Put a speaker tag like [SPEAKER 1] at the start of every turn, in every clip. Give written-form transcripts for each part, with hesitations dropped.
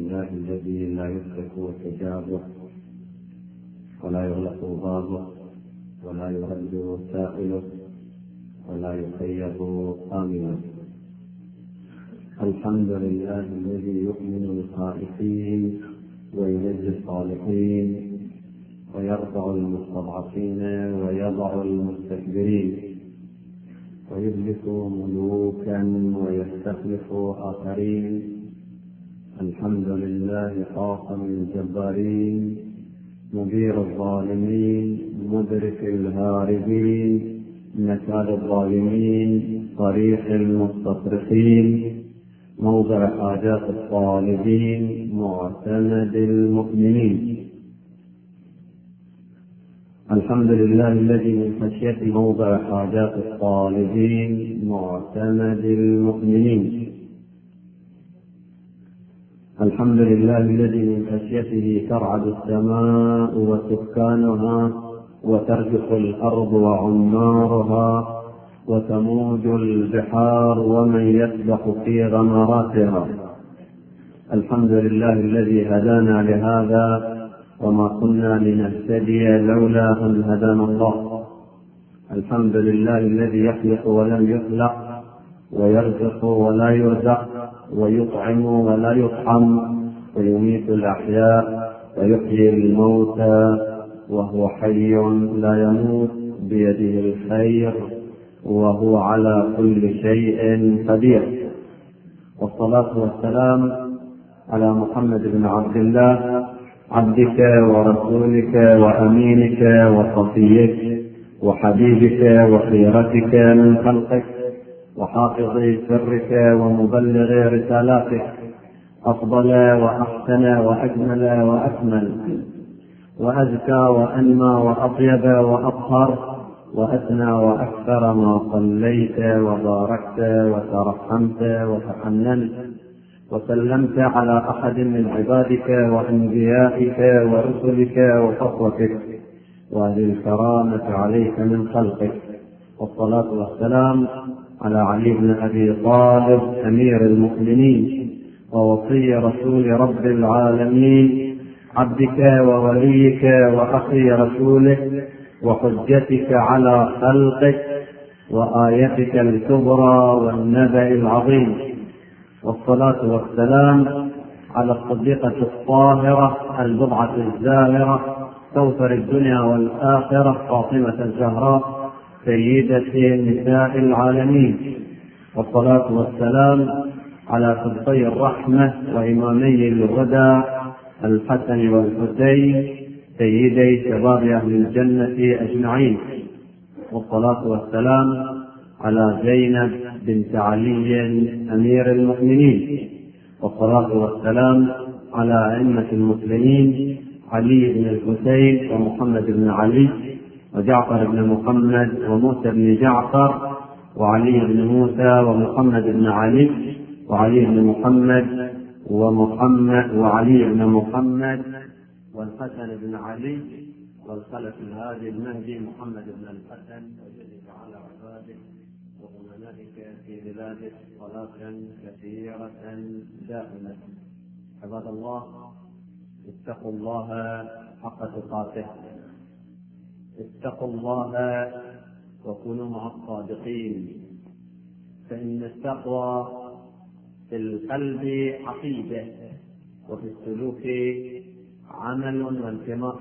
[SPEAKER 1] لله الذي لا يترك حجابه ولا يغلق بابه ولا يرد سائله ولا يخيب قائله. الحمد لله الذي يؤمن الخائفين وينجي الصالحين ويرفع المستضعفين ويضع المستكبرين ويهلك ملوكا ويستخلف آخرين. الحمد لله خاصم الجبارين مدير الظالمين مدرك الهاربين نكال الظالمين طريق المستصرخين موضع حاجات الطالبين معتمد المؤمنين. الحمد لله الذي من خشيته موضع حاجات الطالبين معتمد المؤمنين. الحمد لله الذي من خشيته ترعد السماء وسكانها وترجف الأرض وعمارها وتموج البحار ومن يسبح في غمراتها. الحمد لله الذي هدانا لهذا وما كنا لنهتدي لولا أن هدانا الله. الحمد لله الذي يخلق ولم يخلق ويرزق ولا يرزق ويطعم ولا يطعم ويميت الأحياء ويحيي الموتى وهو حي لا يموت بيده الخير وهو على كل شيء قدير. والصلاة والسلام على محمد بن عبد الله عبدك ورسولك وأمينك وصفيك وحبيبك وخيرتك من خلقك وحافظ سرك ومبلغ رسالاتك أفضل وأحسن وأجمل وأكمل وأزكى وأنمى وأطيب وأطهر وأثنى وأكثر ما صليت وباركت وترحمت وتحننت وسلمت على أحد من عبادك وأنبيائك ورسلك وصفوتك وأهل الكرامة عليك من خلقك. والصلاة والسلام على علي بن أبي طالب أمير المؤمنين ووصي رسول رب العالمين عبدك ووليك وأخي رسولك وحجتك على خلقك وآيتك الكبرى والنبأ العظيم. والصلاة والسلام على الصديقة الطاهرة البضعة الزاهرة كوثر الدنيا والآخرة فاطمة الزهراء سيدة نساء العالمين. والصلاة والسلام على قبطي الرحمة وإمامي الهدى الحسن والحسين سيدي شباب أهل الجنة أجمعين. والصلاة والسلام على زينب بنت علي أمير المؤمنين. والصلاة والسلام على أئمة المسلمين علي بن الحسين ومحمد بن علي وجعفر بن محمد وموسى بن جعفر وعلي بن موسى ومحمد بن علي وعلي بن محمد وعلي بن محمد والحسن بن علي والخلف الهادي المهدي محمد بن الحسن وجلس على عباده وأمنائك في بلاده صلاة كثيرة دائمة. عباد الله اتقوا الله حق تقاته، اتقوا الله وكونوا مع الصادقين، فإن التقوى في القلب عقيدة وفي السلوك عمل وانتماء.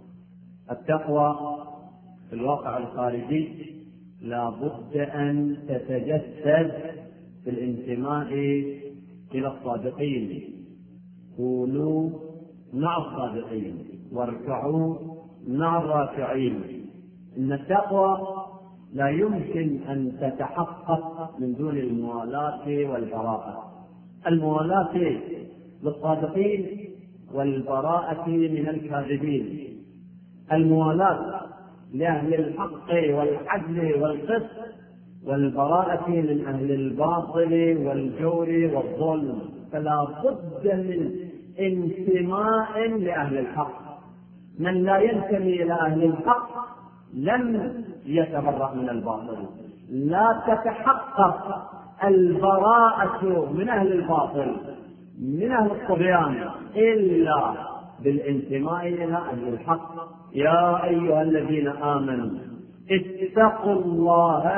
[SPEAKER 1] التقوى في الواقع الخارجي لا بد أن تتجسد في الانتماء إلى الصادقين. كونوا مع الصادقين واركعوا مع الراكعين. إن التقوى لا يمكن أن تتحقق من دون الموالاة والبراءة. الموالاة للصادقين والبراءة من الكاذبين. الموالاة لأهل الحق والعدل والقسط والبراءة من أهل الباطل والجور والظلم. فلا بد من انتماء لأهل الحق. من لا ينتمي إلى أهل الحق لم يتبرأ من الباطل. لا تتحقق البراءة من أهل الباطل من أهل الطغيان إلا بالانتماء إلى أهل الحق. يا أيها الذين آمنوا اتقوا الله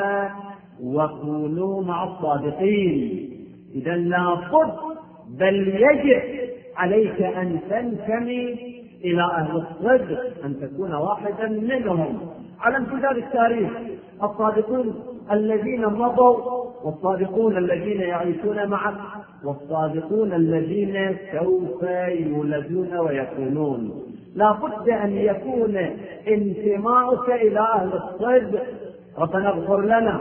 [SPEAKER 1] وكونوا مع الصادقين. إذا لابد بل يجب عليك أن تنتمي إلى أهل الصدق، أن تكون واحدا منهم على امتداد التاريخ. الصادقون الذين مضوا، والصادقون الذين يعيشون معك، والصادقون الذين سوف يولدون ويكونون. لا بد أن يكون انتماؤك إلى أهل الصدق. ربنا اغفر لنا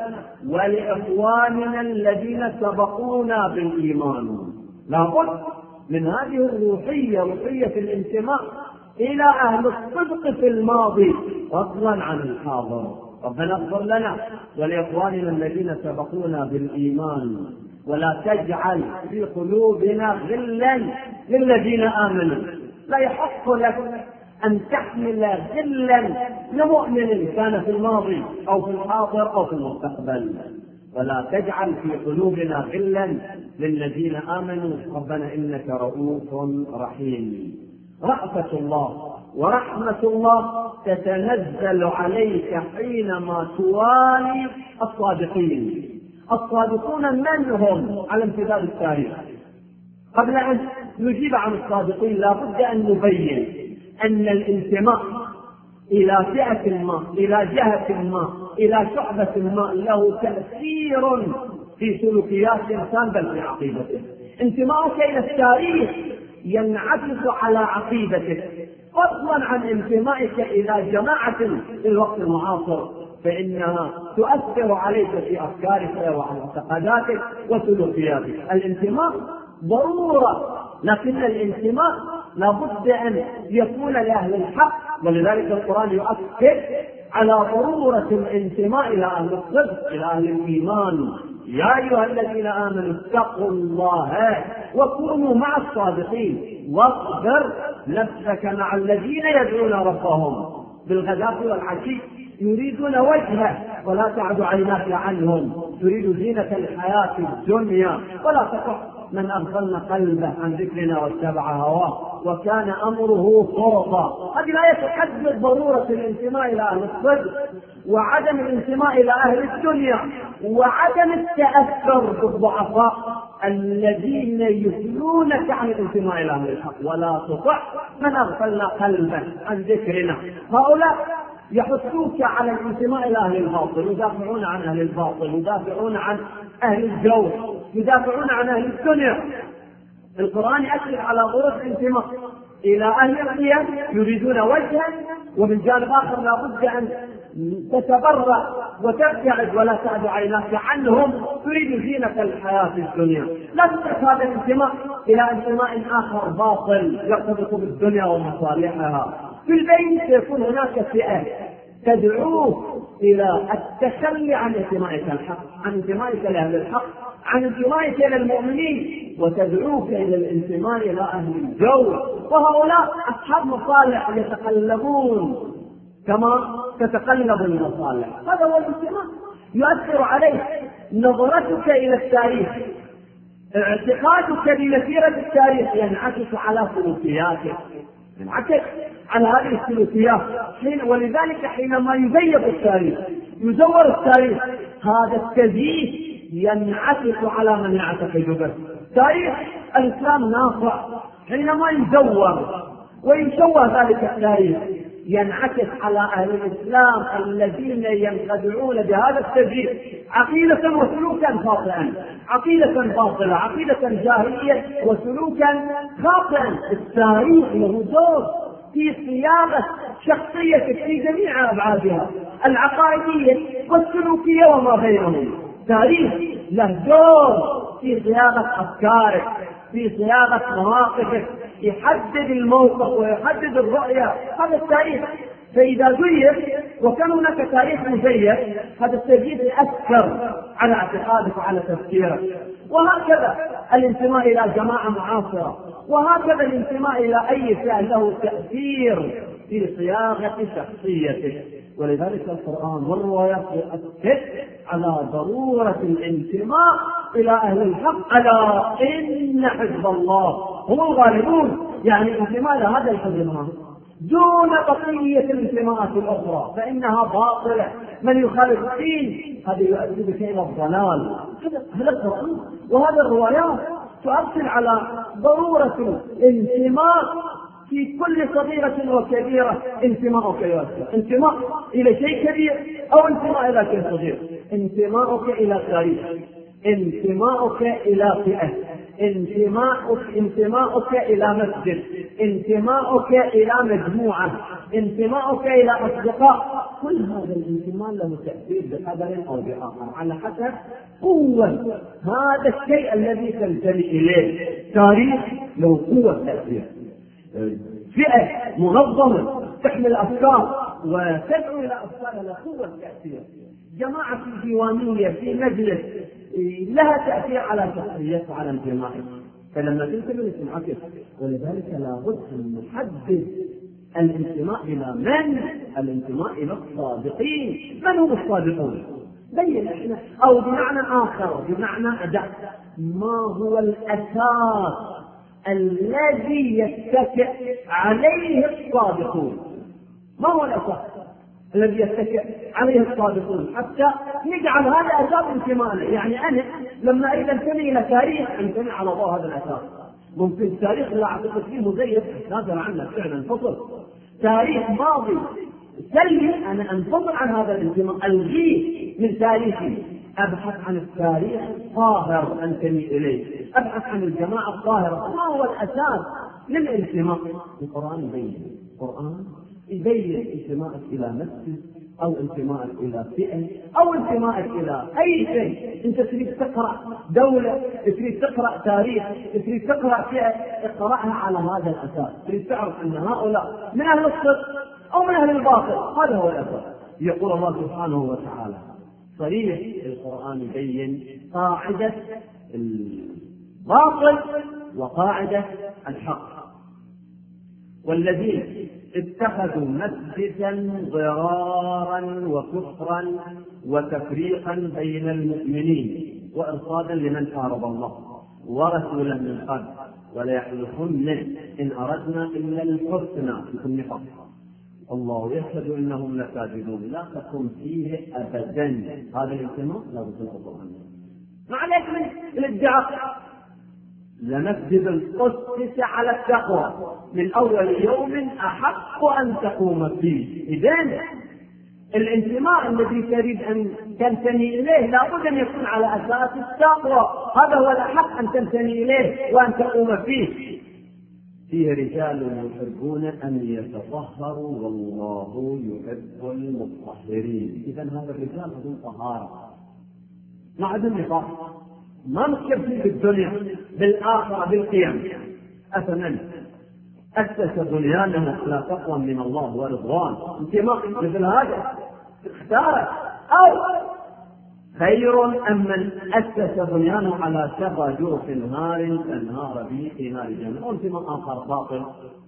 [SPEAKER 1] ولإخواننا الذين سبقونا بالإيمان. لا بد من هذه الروحية، روحية الانتماء إلى أهل الصدق في الماضي فضلا عن الحاضر. ربنا اغفر لنا ولإخواننا الذين سبقونا بالإيمان ولا تجعل في قلوبنا غلا للذين آمنوا. لا يحق لك أن تحمل غلا لمؤمن كان في الماضي أو في الحاضر أو في المستقبل. ولا تجعل في قلوبنا غلا للذين آمنوا ربنا إنك رؤوف رحيم. رأفة الله ورحمة الله تتنزل عليك حينما توالي الصادقين. الصادقون من هم على امتداد التاريخ؟ قبل أن نجيب عن الصادقين لا بد أن نبين أن الانتماء إلى فئة ما، إلى جهة ما، إلى شعبة ما له تأثير في سلوكيات الإنسان بل في عقيدته. انتماؤك إلى التاريخ ينعكس على عقيدتك فضلا عن انتمائك إلى جماعة في الوقت المعاصر، فإنها تؤثر عليك في أفكارك ومعتقداتك وسلوكياتك. الانتماء ضرورة، لكن الانتماء لابد أن يكون لأهل الحق، ولذلك القرآن يؤكد على ضرورة الانتماء إلى أهل الصدق، إلى أهل الإيمان. يا أيها الذين آمنوا اتقوا الله وكونوا مع الصادقين واصبر نفسك مع الذين يدعون ربهم بالغداة والعشي يريدون وجهه ولا تعد عيناك عنهم تريد زينة الحياة الدنيا ولا تطع من أغفلنا قلبه عن ذكرنا واتبع هواه وكان أمره فرطا. هذه الآية تحدد ضرورة الانتماء إلى أهل الصدق وعدم الانتماء إلى أهل الدنيا وعدم التأثر بالضعفاء الذين يثنونك عن الانتماء إلى أهل الحق. ولا تطع من أغفلنا قلبه عن ذكرنا. هؤلاء يحثوك على الانتماء إلى أهل الباطل، يدافعون عن أهل الباطل، يدافعون عن أهل الجور، يدافعون عن أهل الدنيا. القرآن يأكد على ضرورة الانتماء إلى أهل القيم يريدون وجها، ومن جانب آخر لا بد أن تتبرأ وتبتعد ولا تعد عيناك عنهم تريد زينة الحياة الدنيا. لا تترك هذا الانتماء إلى انتماء آخر باطل يرتبط بالدنيا ومصالحها. في البيت سيكون هناك فئة تدعوك إلى التخلي عن انتمائك الحق، عن انتمائك لأهل الحق، عن انتمائك إلى المؤمنين، وتدعوك إلى الانتماء إلى أهل الجور. وهؤلاء أصحاب مصالح يتقلبون كما تتقلب المصالح. هذا هو الانتماء. يؤثر عليك نظرتك إلى التاريخ، اعتقادك بمسيرة التاريخ ينعكس على سلوكياتك، ينعكس على هذه السلوكيات. ولذلك حينما يزيف التاريخ، يزور التاريخ، هذا التزييف ينعكس على من يعتقد به. تاريخ الإسلام ناصع حينما يزور ويشوه ذلك التاريخ ينعكس على أهل الإسلام الذين ينخدعون بهذا التزييف عقيدة وسلوكا خاطئا، عقيدة باطلة، عقيدة جاهلية وسلوكا خاطئا. التاريخ له دور في صياغة شخصيتك في جميع أبعادها العقائدية والسلوكية وما بينهم. تاريخ له دور في صياغة أفكارك، في صياغة مواقفك، يحدد الموقف ويحدد الرؤية. هذا التاريخ. فإذا زيف وكان هناك تاريخ مزيف هذا التزييف يأثر على اعتقادك وعلى تفكيرك. وهكذا الانتماء إلى جماعة معاصرة، وهكذا الانتماء إلى أي فعل له تأثير في صياغة شخصيتك. ولذلك القرآن والروايات يؤكد على ضرورة الانتماء إلى أهل الحق: ألا إن حزب الله هم الغالبون. يعني الانتماء لهذا الحزب دون بقية الانتماءات الأخرى فإنها باطلة. من يخالف الدين هذا يؤدي بك إلى الضلال. هذا القرآن وهذه الروايات تؤكد على ضرورة الانتماء في كل صغيرة وكبيرة. انتماؤك يؤثر، انتماء إلى شيء كبير أو انتماء إلى شيء صغير، انتماؤك إلى تاريخ، انتماؤك إلى فئة، انتماؤك إلى مسجد، انتماؤك إلى مجموعة، انتماؤك إلى أصدقاء، كل هذا الانتماء له تأثير بقدر أو بآخر على حسب قوة هذا الشيء الذي تنتمي إليه. تاريخ له قوة تأثير، فئة منظمة تحمل أفكار وتدعو إلى أفكار لها قوة تأثير، جماعة في ديوانية في مجلس لها تأثير على شخصيتك وعلى انتمائك. فلما تنتمي لسمعتك، ولذلك لابد أن نحدد الانتماء إلى من؟ الانتماء إلى الصادقين. من هم الصادقون؟ بين احنا، أو بمعنى آخر بمعنى أدق، ما هو الأساس الذي يتكئ عليه الصادقون؟ ما هو الأساس الذي يتكئ عليه الصادقون حتى نجعل هذا أساس انتمائنا؟ يعني أنا لما أريد أنتمي إلى تاريخ أنتمي على ضوء هذا الأساس. ممكن التاريخ لا أعتقد فيه مزيف نادر عنه فعلا انفصل، تاريخ ماضي سلبي أنا أنفصل عن هذا الانتماء، ألغيه من تاريخي، أبحث عن التاريخ الطاهر أنتمي إليه، أبحث عن الجماعة الطاهرة. ما هو الأساس للانتماء؟ القرآن يبين انتمائك إلى مسجد أو انتمائك إلى فئة أو انتمائك إلى أي شيء. أنت تريد تقرأ دولة، تريد تقرأ تاريخ، تريد تقرأ فئة، اقرأها على هذا الأساس. تريد تعرف أن هؤلاء من أهل الصدق أو من أهل الباطل، هذا هو الأساس. يقول الله سبحانه وتعالى صريح القرآن يبين قاعدة الباطل وقاعدة الحق: والذين اتخذوا مسجدا ضرارا وكفرا وتفريقا بين المؤمنين وإرصادا لمن حارب الله ورسوله من قبل وليحلفن إن أردنا إلا الحسنى في كل نفاق الله يشهد إنهم لكاذبون. لا تقم فيه أبدا. هذا الانتماء لا تنقض عنه. ما عليك من الادعاء. لمسجد أسس على التقوى من أول يوم أحق أن تقوم فيه. إذن الانتماء الذي تريد أن تنتمي إليه لابد أن يكون على أساس التقوى، هذا هو الحق أن تنتمي إليه وأن تقوم فيه. فيه رجال يحبون أن يتطهروا والله يحب المطهرين. إذن هذا الرجال بدون طهارة، ما عندهم نفاق، ما مكتفين بالدنيا بالآخرة بالقيم. أفمن أسس بنيانه على تقوى من الله ورضوان، انتماء مثل هذا اختاره، أو خير أم من أسس بنيانه على شفا جرف نهار فانهار به في نار جهنم، انتماء آخر باطل.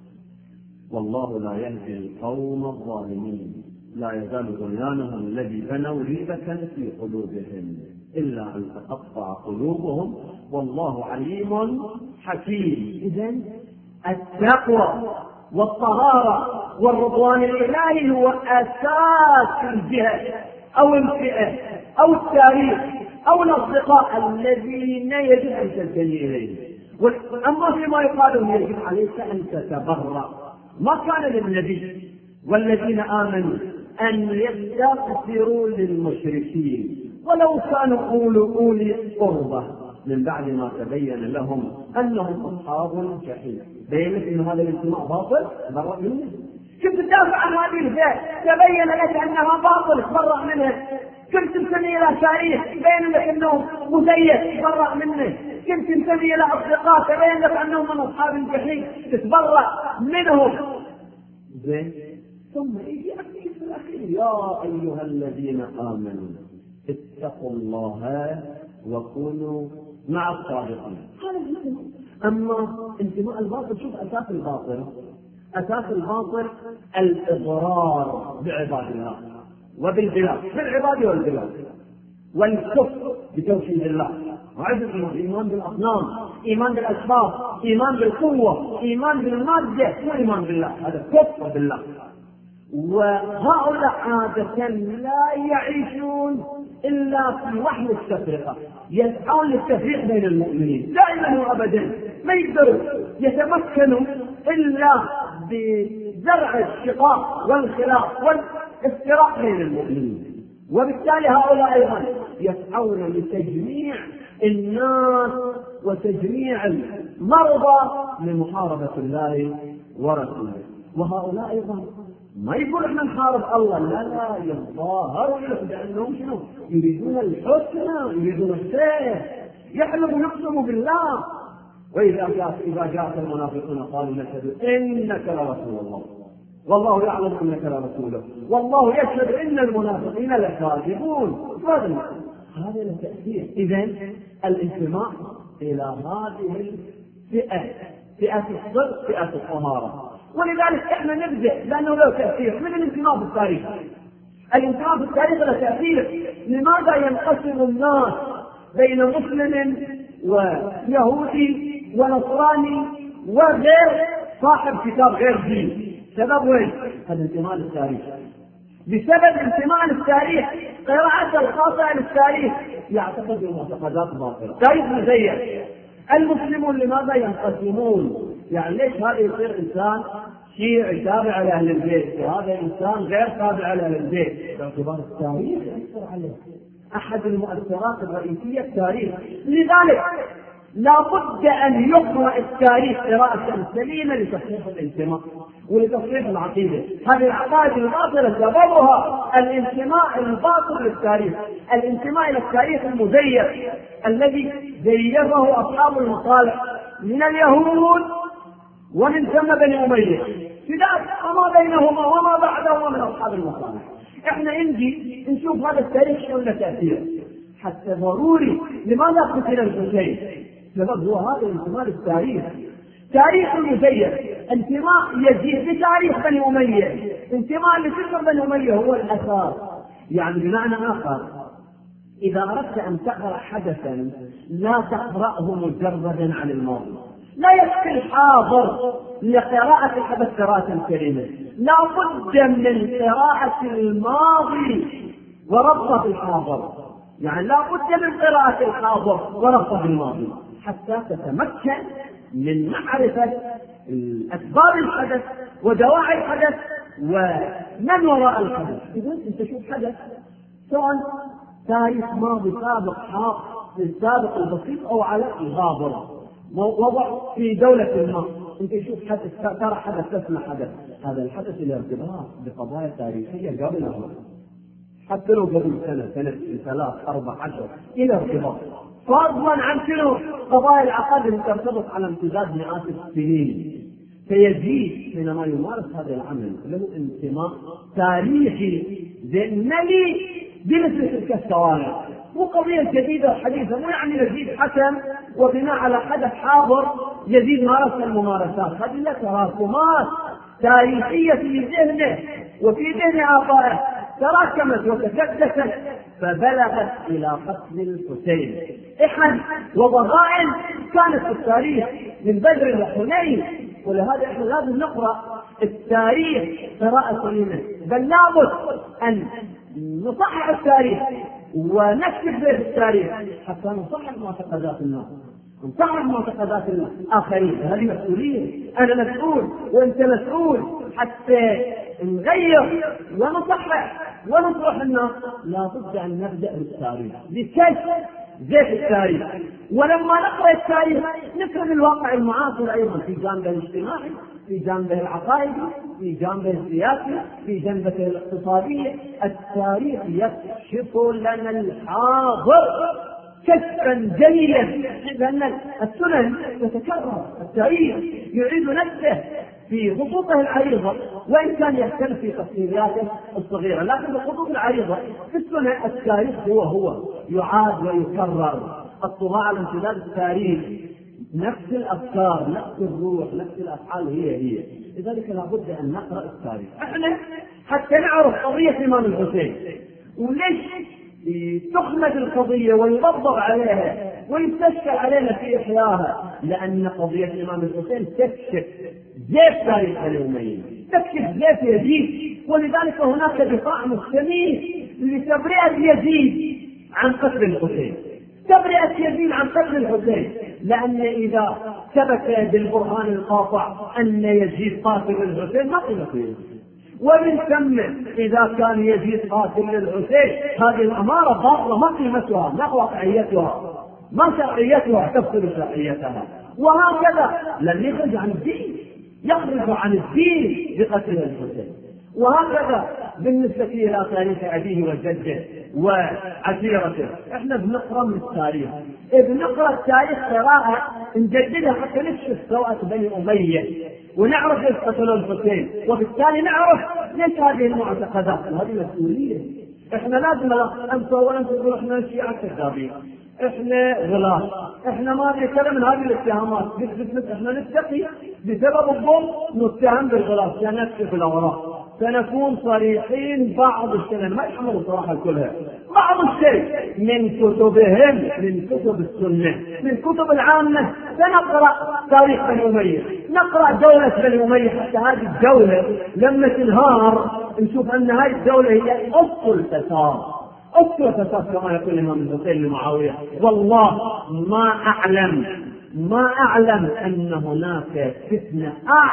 [SPEAKER 1] والله لا يهدي القوم الظالمين. لا يزال بنيانهم الذي بنوا ريبة في قلوبهم إلا أن تقطع قلوبهم والله عليم حكيم. إذن التقوى والطهارة والرضوان الإلهي هو أساس الجهة أو الفئة أو التاريخ أو الأصدقاء الذين يجب أن تنتمي إليهم. أما فيما يقال يجب عليك أن تتبرأ. ما كان للنبي والذين آمنوا أن يستغفروا للمشركين ولو كانوا أولي قربى من بعد ما تبين لهم أنهم أصحاب الجحيم. بينت أن هذا الانتماء باطل، برأ منه. كنت تدافع عن هذه الفئة تبين لك أنها باطل، برأ منها. كنت تنتمي إلى تاريخ تبين لك أنه مزيف، برأ منه. كنت تنتمي إلى أصدقاء تبين لك أنهم من أصحاب الجحيم، تتبرأ منهم. زين. ثم يجي في الأخير: يا أيها الذين آمنوا اتقوا الله وكونوا مع الصادقين. هذا الانتماء. أما انتماء الباطل، شوف أساس الباطل. أساس الباطل الإضرار بعباد الله وبالبلاد، بالعباد والبلاد، والكفر بتوحيد الله وعدة إيمان بالأصنام، إيمان بالأسباب، إيمان بالقوة، إيمان بالمادة، وإيمان بالله. هذا كفر بالله. وهؤلاء عادة لا يعيشون إلا في وحل التفرقة، يسعون للتفريق بين المؤمنين دائما وأبدا، ما يقدروا يتمكنوا إلا بزرع الشقاق والخلاف والافتراق بين المؤمنين. وبالتالي هؤلاء أيضا يسعون لتجميع الناس وتجميع المرضى لمحاربة الله ورسوله. وهؤلاء أيضا ما يقول احنا نحارب الله، لا يتظاهروا لأنهم شنو؟ يريدون الحسنى، يريدون الخير، يحلموا يقسموا بالله. وإذا جاءت المنافقون قالوا نشهد إنك لرسول الله والله يعلم إنك لرسوله والله يشهد إن المنافقين لكاذبون. هذا له تأثير. إذن الانتماء إلى هذه الفئة، فئة الصدق، فئة الطهارة. ولذلك احنا نبدأ لأنه له تأثير من الانتماء في التاريخ. الانتماء في التاريخ له تأثير. لماذا ينقسم الناس بين مسلم ويهودي ونصراني وغير صاحب كتاب غير دين؟ سبب وين؟ هذا انتماء للتاريخ. بسبب انتماء للتاريخ، قراءة الخاطئة للتاريخ، يعتقد معتقدات باطلة، تاريخ مزيف. المسلمون لماذا ينقسمون؟ يعني ليش هذا يصير إنسان شيعي تابع لأهل البيت وهذا إنسان غير تابع لأهل البيت؟ باعتبار التاريخ يأثر عليه. أحد المؤثرات الرئيسية التاريخ. لذلك لا بد أن يقرأ التاريخ قراءة سليمة لتصحيح الانتماء ولتصحيح العقيدة. هذه العقائد الباطلة سببها الانتماء الباطل للتاريخ، الانتماء إلى التاريخ المزيف الذي زيفه أصحاب المصالح من اليهود ومن ثم بني أمية، خلاف وما بينهما وما بعدهما من أصحاب المصالح. احنا نجي نشوف هذا التاريخ شو له تأثير. حتى ضروري لماذا قتل الحسين؟ سبب هو هذا الانتماء للتاريخ. تاريخ المزيف، انتماء يزيد لتاريخ بني أمية، انتماء لفكر بني أمية هو الأساس. يعني بمعنى آخر، إذا أردت أن تقرأ حدثا لا تقرأه مجردا عن الماضي، لا يكفي الحاضر لقراءة الحدث قراءة كريمة، لا بد من قراءة الماضي وربط الحاضر. يعني لا بد من قراءة الحاضر وربط الماضي حتى تتمكن من معرفة أسباب الحدث ودواعي الحدث ومن وراء الحدث. إذا أنت تشوف حدث سواء تاريخ ماضي سابق السابق البسيط أو على الغابر وضع في دولة ما، أنت تشوف حدث ترى حدث تسمع حدث، هذا الحدث له ارتباط بقضايا تاريخية قبله، حتى لو قبل سنة 3 4 10 إلى ارتباط، فضلا عن شنو قضايا العقائد التي ترتبط على امتداد مئات السنين. فيزيد حينما يمارس هذا العمل له انتماء تاريخي مليء بمثل تلك الثواني، مو قضية جديدة وحديثة، مو يعني يزيد حكم وبناء على حدث حاضر يزيد مارس الممارسات. هذه لا تراكمات تاريخية في ذهنه وفي ذهن آبائه تراكمت وتكدست فبلغت إلى قتل الحسين. إحد وضغائن كانت في التاريخ من بدر وحنين. ولهذا إحنا لازم نقرأ التاريخ قراءة سليمة، بل لابد أن نصحح التاريخ ونكتب به التاريخ حتى نصحح معتقدات الناس، نصحح معتقدات الآخرين. هذه مسؤولية، أنا مسؤول وأنت مسؤول حتى نغير ونصحح ونصلح الناس. لا بد أن نبدأ بالتاريخ بكيف زيت التاريخ. ولما نقرأ التاريخ نفهم الواقع المعاصر أيضا في جانبه الاجتماعي، في جانبه العقائدي، في جانبه السياسي، في جانبه الاقتصادي. التاريخ يكشف لنا الحاضر كشفا جليا، لأن السنن تتكرر، التاريخ يعيد نفسه في خطوطه العريضة وإن كان يختلف في تفصيلاته الصغيرة، لكن الخطوط العريضة في السنة التاريخ هو يعاد ويكرر. الطباعة على امتداد التاريخ نفس الأفكار، نفس الروح، نفس الأفعال هي. لذلك لابد أن نقرأ التاريخ احنا حتى نعرف قضية الإمام الحسين وليش تخمد القضية ويضبط عليها ويستشكل علينا في إحياها، لأن قضية الإمام الحسين تكشف زيت تاريخ الأمويين، تكشف زيت يزيد، ولذلك هناك دفاع مستمر لتبرئة يزيد عن قتل الحسين، تبرئة يزيد عن قتل الحسين، لأن إذا ثبت بالبرهان القاطع أن يزيد قاتل الحسين ما قيمة يزيد، ومن ثم إذا كان يزيد قاتل للحسين هذه الأمارة باطلة ما قيمتها، ما واقعيتها، ما شرعيتها، تفصل شرعيتها. وهكذا لن يخرج عن الدين، يخرج عن الدين بقتل الحسين. وهكذا بالنسبة إلى تاريخ أبيه وجده وعشيرته، احنا بنقرأ من التاريخ، بنقرأ التاريخ قراءة نجددها حتى نكشف سوءة بني أمية ونعرف ليش قتلوا الحسين، وبالتالي نعرف ليش هذه المعتقدات، وهذه مسؤولية. احنا لازم انتوا اولا تقولوا احنا الشيعة كذابين، احنا غلاة، احنا ما نتكلم من هذه الاتهامات، احنا نتقي بسبب الظلم نتهم بالغلاة، سنكشف الاوراق، سنكون صريحين بعض الشيء، ما يحملوا صراحة كلها، بعض الشيء من كتبهم، من كتب السنة، من كتب العامة، سنقرأ تاريخ بني أمية، نقرأ دولة بني أمية، حتى هذه الدولة لما تنهار نشوف أن هذه الدولة هي أصل الفساد، أصل الفساد كما يقول الإمام الحسين لمعاوية. والله ما أعلم أن هناك فتنة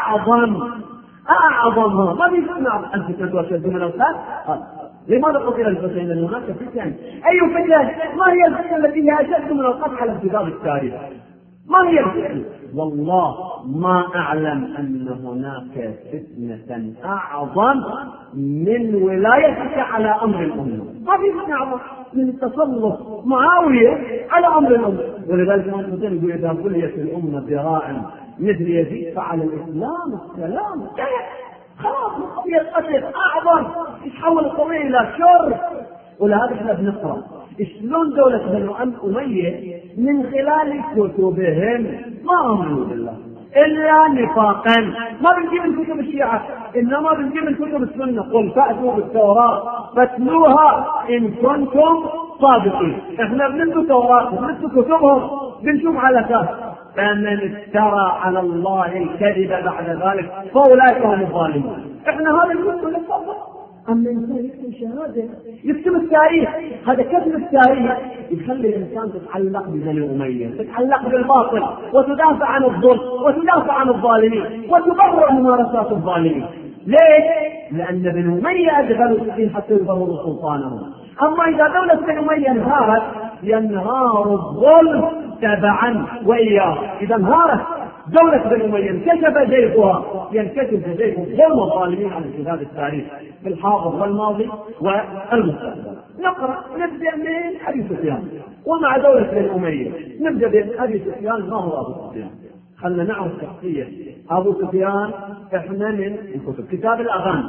[SPEAKER 1] أعظم ما بيسمع الفتنة وشد من الخاف. لماذا قتل الحسين؟ لأن هناك فتن. أي فتن؟ ما هي الفتنة التي هي أشد من القتل على امتداد التاريخ؟ ما هي الفتنة؟ والله ما أعلم أن هناك فتنة أعظم من ولايتك على أمر الأمة. ما في فتنة أعظم من تسلط معاوية على أمر الأمة. ولذلك ما الحسين يقول إذا بليت الأمة ذراعا مثل يزيد فعلى الإسلام السلام. خلاص القضية القتل أعظم، يتحول القضية إلى شر. ولهذا احنا بنقرأ شلون دولة بنو أمية من خلال كتبهم ما آمنوا بالله إلا نفاقا. ما بنجيب من كتب الشيعة، إنما بنجيب من كتب السنة. قل فأتوا بالتوراة فاتلوها إن كنتم صادقين. احنا بنتلو توراة، بنتلو كتبهم، بنشوف على أساس فمن افترى على الله الكذب بعد ذلك فأولئك هم الظالمون. احنا هذا الكتب نصدق. أما الإنسان يكتب شهادة، يكتب التاريخ، هذا كتب التاريخ يخلي الإنسان تتعلق ببني أمية، تتعلق بالباطل، وتدافع عن الظلم، وتدافع عن الظالمين، وتبرر ممارسات الظالمين. ليش؟ لأن بني أمية أدخلوا الدين حتى يظهروا سلطانهم. أما إذا دولة بني أمية انهارت ينهار الظلم تبعا وإياه. إذا انهارت دولة بني أمية انكشف جيشها، ينكشف جيش الظلم والظالمين على امتداد التاريخ في الحاضر والماضي والمستقبل. نقرأ نبدأ من أبي سفيان، ومع دولة بني أمية نبدأ بأبي سفيان. ما هو أبو سفيان؟ خلنا نعرف شخصية أبو سفيان. إحنا من كتب كتاب الأغاني،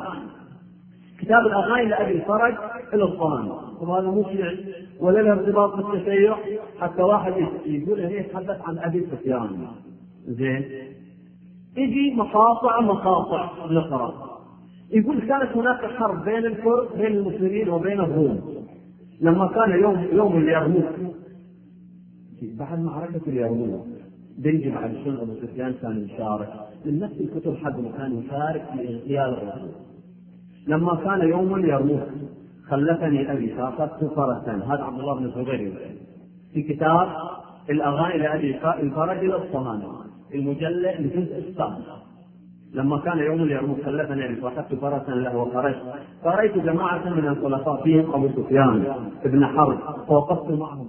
[SPEAKER 1] كتاب الأغاني لأبي الفرج الأصفهاني، وهذا مو شيعي ولا له ارتباط بالتشيع، حتى واحد يقول هنا يتحدث عن أبي سفيان. زين، يجي مقاطع نقرأ. يقول كانت هناك حرب بين الفرس، بين المسلمين وبين الروم، لما كان يوم اليرموك، بعد معركة اليرموك بنجي بعد شنو أبو سفيان كان يشارك من نفس الكتب حد ما كان يشارك في اغتيال الرسول. لما كان يوم اليرموك خلفني أبي فأخذت فرسا، هذا عبد الله بن الزبير في كتاب الأغاني لأبي الفرج الأصفهاني المجلد الجزء السادس. لما كان يوم اليرموك خلفني أبي فأخذت فرسا له وخرجت، فرأيت جماعة من الخلفاء فيهم أبو سفيان ابن حرب فوقفت معهم.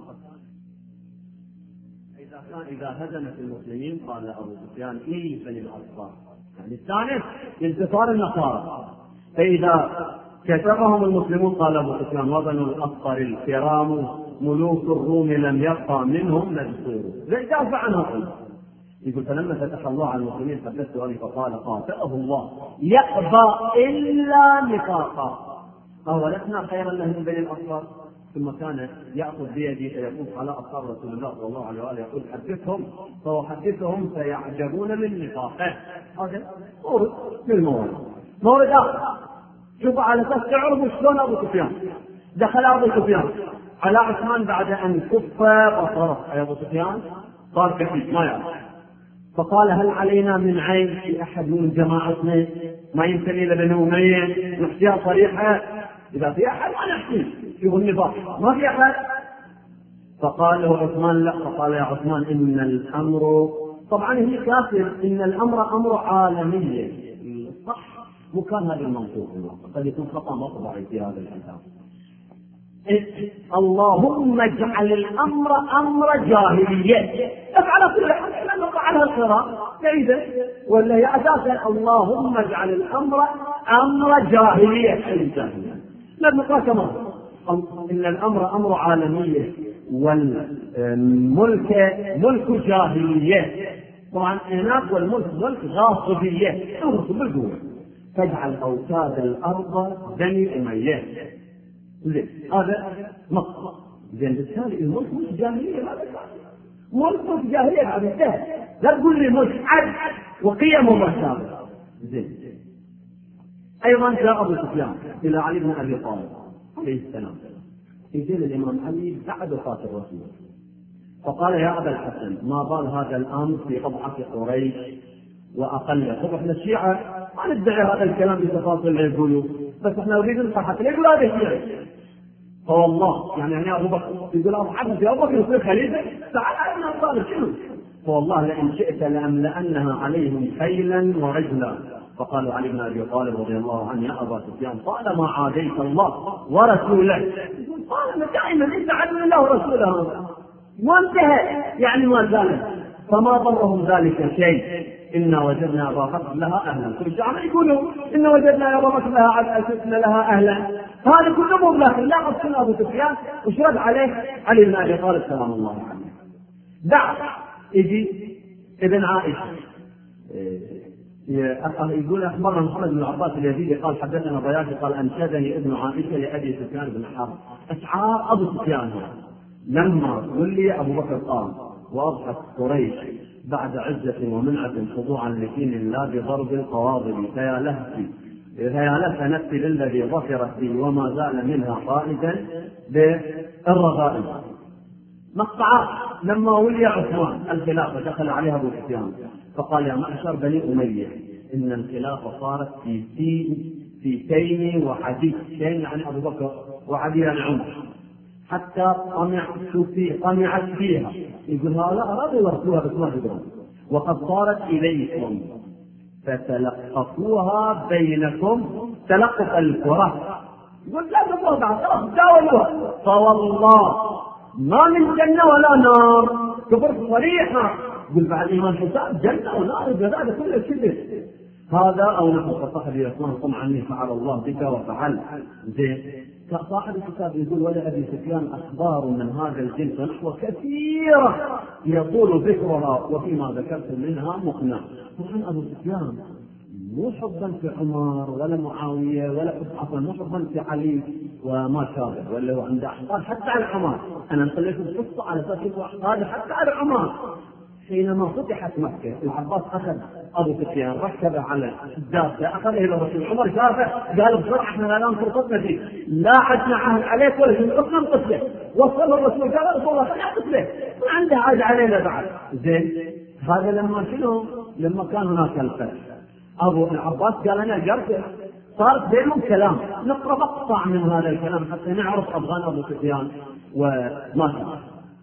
[SPEAKER 1] إذا هزمت المسلمين قال أبو سفيان بني الأنصار، يعني الثاني انتصار النصارى. فإذا كسبهم المسلمون قال أبو سفيان وبنو الأصفر الكرام ملوك الروم لم يبقى منهم مذكور. دافع عنهم. يقول فلما فتح الله على المسلمين حدثت أبي فقال قاتله الله يقضى إلا نفاقا أولسنا خيرا له من بني الأصفر. ثم كان يأخذ بيدي فيقول على أصحاب رسول الله صلى الله عليه وآله يقول حدثهم فأحدثهم فيعجبون من نفاقه. هذا مورد للمورد، مورد آخر. شوفوا على أساس تعرفوا شلون أبو سفيان دخل. أبو سفيان على عثمان بعد أن كف وصرف أبو سفيان صار كفيف ما يعرف. فقال هل علينا من عين في أحد من جماعتنا ما ينتمي لبني أمية نحكيها صريحة؟ إذا في أحد ما نحكي في النفاق ما في أحد. فقال له عثمان لا. فقال يا عثمان إن الأمر طبعا هي كافر إن الأمر أمر عالمي صح مو كان هذا المنطوق قد يكون خطأ مطبعي في هذا الكتاب. اللهم اجعل الأمر أمر جاهلية افعل كل حاجة لأنه فعلها القراء جيدة ولا هي أساسا اللهم اجعل الأمر أمر جاهلية الجاهلية لأنه قال كمان إن الأمر أمر عالمية والملك ملك جاهلية. طبعا هناك والملك ملك غاصبية غاصب بالقوة. تجعل أوتاد الأرض بني أمية زين هذا مقطع زين. بالتالي الملك ملك جاهلية ملك جاهلية بعد انتهى. لا تقول لي ملك عدل وقيم ومرتبة زين. أيضا جاء أبو سفيان إلى علي بن أبي طالب عليه السلام يجي الإمام علي بعد وفاة الرسول فقال يا أبا الحسن ما بال هذا الأمر في قبعة قريش وأقل. طبعا احنا الشيعة ما ندعي هذا الكلام بتفاصيل اللي يقولوا بس احنا نريد نصحح لا يقول هذا الشيء. فوالله يعني أبو بكر يقول أبو حسن في أبو بكر يصير خليفة تعال أنا أطالب شنو. فوالله لئن شئت لأملأنها عليهم خيلا ورجلا. فقال علي بن أبي طالب رضي الله عنه يا أبا سفيان طالما عاديت الله ورسوله طالما دائما أنت عدل الله ورسوله وانتهى يعني ما زال فما ضرهم ذلك شيء. إنا وجدنا أبا بكر لها أهلا. كل شيء يقولوا إنا وجدنا أبا بكر لها أهلا هذا كلهم لكن لا قصنا أبو سفيان وشرد عليه علي بن أبي طالب سلام الله عليه. بعد يجي ابن عائشة يقول أخبرنا محمد بن العباس اليزيدي قال حدثنا ضيافي قال أنشدني ابن عائشة لأبي سفيان بن حرب. أشعار أبو سفيان لما ولي أبو بكر قال وأضحت قريش بعد عزة ومنعة خضوعا لدين الله بضرب القواضب فيا لها نفسي للذي ظفرت به وما زال منها قائدا بالرغائب. مقطع لما ولي عثمان الخلافة دخل عليها أبو سفيان فقال يا معشر بني أمية إن الخلافة صارت في تين وعدي. تين يعني أبو بكر وعدي يعني عمر حتى قمعت فيها. يقول هؤلاء أرادوا يورثوها بس ما قدروا وقد صارت إليكم فتلقفوها بينكم تلقف الكرة. يقول لا تقول بعد داولوها. فوالله ما من جنة ولا نار كفر صريحة. يقول بعد إيمان حساب جنة ونار بهذا كل الكذب هذا أو نحن صاحب عثمان قم عني فعل الله بك وفعل زين. صاحب الكتاب يقول ولا أبي سفيان أخبار من هذا الجنس ونحو كثيرة يطول ذكرها وفيما ذكرت منها مقنع. طبعا أبو سفيان مو حبا في عمر ولا معاوية ولا عفوا مو حبا في علي وما شابه ولا هو عنده أحقاد حتى على عمر. أنا نخليكم القصة على أساس أحقاد حتى على عمر. حينما فتحت مكة العباس أخذ أبو سفيان ركب على الدابة أخذه إلى الرسول. عمر شافه قال بسرعة احنا الآن فرصتنا فيه لا عدنا عهد عليك ولا شيء اصلا قتله. وصل الرسول قال رسول الله خلينا قتله ما عنده عهد علينا بعد زين. هذا لما شنو لما كان هناك الفتح أبو العباس قال أنا جرته صارت بينهم كلام. نقرأ مقطع من هذا الكلام حتى نعرف أبغان أبو سفيان وما شاء.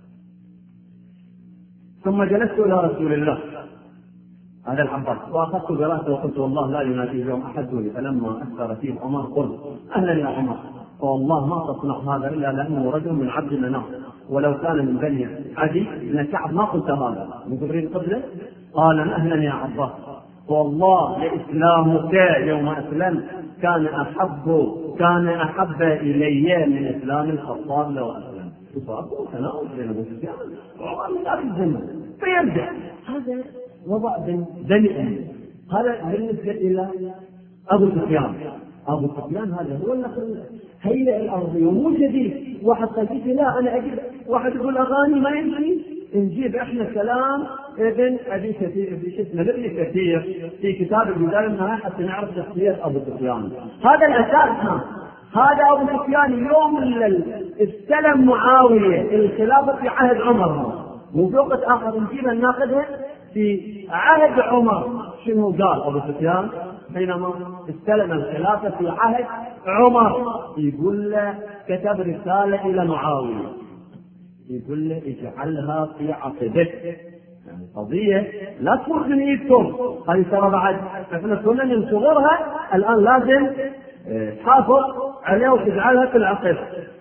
[SPEAKER 1] ثم جلست إلى رسول الله هذا العباس وأخذت براسه وقلت والله لا ينادي اليوم أحد دوني. فلما أثر فيه عمر قلت أهلا يا عمر والله ما تصنع هذا إلا لأنه رجل من عبد مناف ولو كان من بني عدي من كعب ما قلت هذا من قبرين قبله. قال أهلا يا عباس والله لإسلامك يوم أسلمت كان أحب إلي من إسلام الخطاب لو أسلم. تصابوا تناول بين أبو سفيان وعمر من أبي الزمن فيرجع. هذا وضع بني هذا بالنسبة إلى أبو سفيان. أبو سفيان هذا هو اللي هيئ الأرض ومو جديد. واحد قال لا أنا أجيب واحد يقول أغاني ما يمشي نجيب إحنا كلام ابن أبي كثير لابن كثير في كتاب البداية والنهاية حتى نعرف شخصية أبو سفيان. هذا الأساس. هذا أبو سفيان يوم استلم معاوية الخلافة في عهد عمر، مو في وقت آخر نجيب ناخذها في عهد عمر. شنو قال أبو سفيان حينما استلم الخلافة في عهد عمر؟ يقول له كتب رسالة إلى معاوية يقول له اجعلها في عقبك، يعني قضية لا تخرج من ايدكم، هذه ترى بعد احنا كنا ننتظرها، الآن لازم تحافظ عليها وتجعلها في العقب.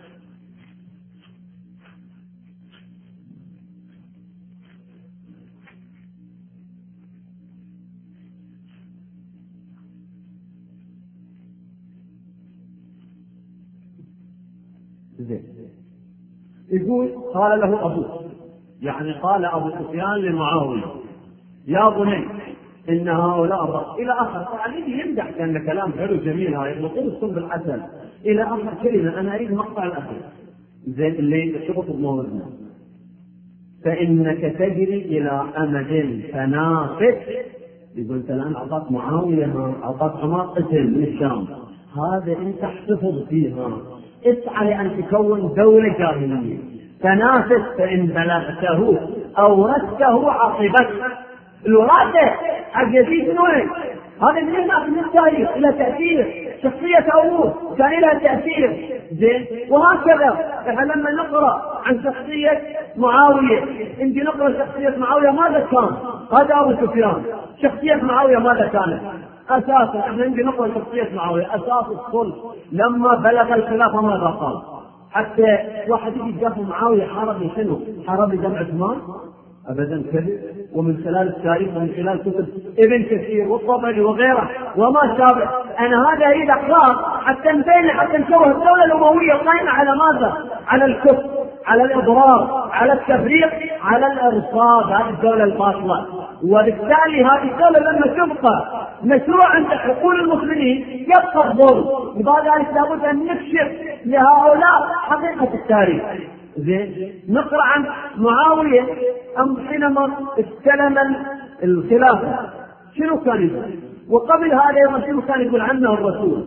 [SPEAKER 1] يقول قال له أبوه، يعني قال أبو سفيان لمعاوية يا بني إن هؤلاء إلى آخر، يعني يمدح كان كلام حلو جميل، هاي نقول الصلب الحسن إلى آخر كلمة. أنا أريد مقطع الأخير زين اللي تربط بموضوعنا. فإنك تجري إلى أمد تنافس. يقول الآن أعطاك معاوية، أعطاك عمر قتل من الشام، هذا أنت احتفظ فيها، اسعى لأن تكون دولة جاهلية، تنافس فإن بلغته أورثته عقبك. الوراثة حق يزيد من وين؟ هذا من هنا من التاريخ إلى تأثير شخصية أبوه كان لها تأثير زين. وهكذا احنا لما نقرأ عن شخصية معاوية نجي نقرأ شخصية معاوية ماذا كان؟ هذا أبو سفيان. شخصية معاوية ماذا كانت؟ أساسا احنا نجي نقرأ شخصية معاوية أساس الصلح لما بلغ الخلافة ماذا قال؟ حتى واحد يجي جاء معاوية حارب شنو؟ حارب دم عثمان؟ أبدا كذب. ومن خلال التاريخ ومن خلال كتب ابن كثير والطبري وغيره وما شابه، أنا هذا أريد أخلاق حتى نبين، حتى نشوه الدولة الأموية قائمة على ماذا؟ على الكفر، على الإضرار، على التفريق، على الإرصاد، هذه الدولة الباطلة. وبالتالي هذه الدولة لما تبقى مشروع عند حقوق المسلمين يبقى الظلم. لذلك لابد أن نكشف لهؤلاء حقيقة التاريخ. زين نقرأ عن معاوية حينما استلم الخلافة شنو كان يقول، وقبل هذا شنو كان يقول عنه الرسول.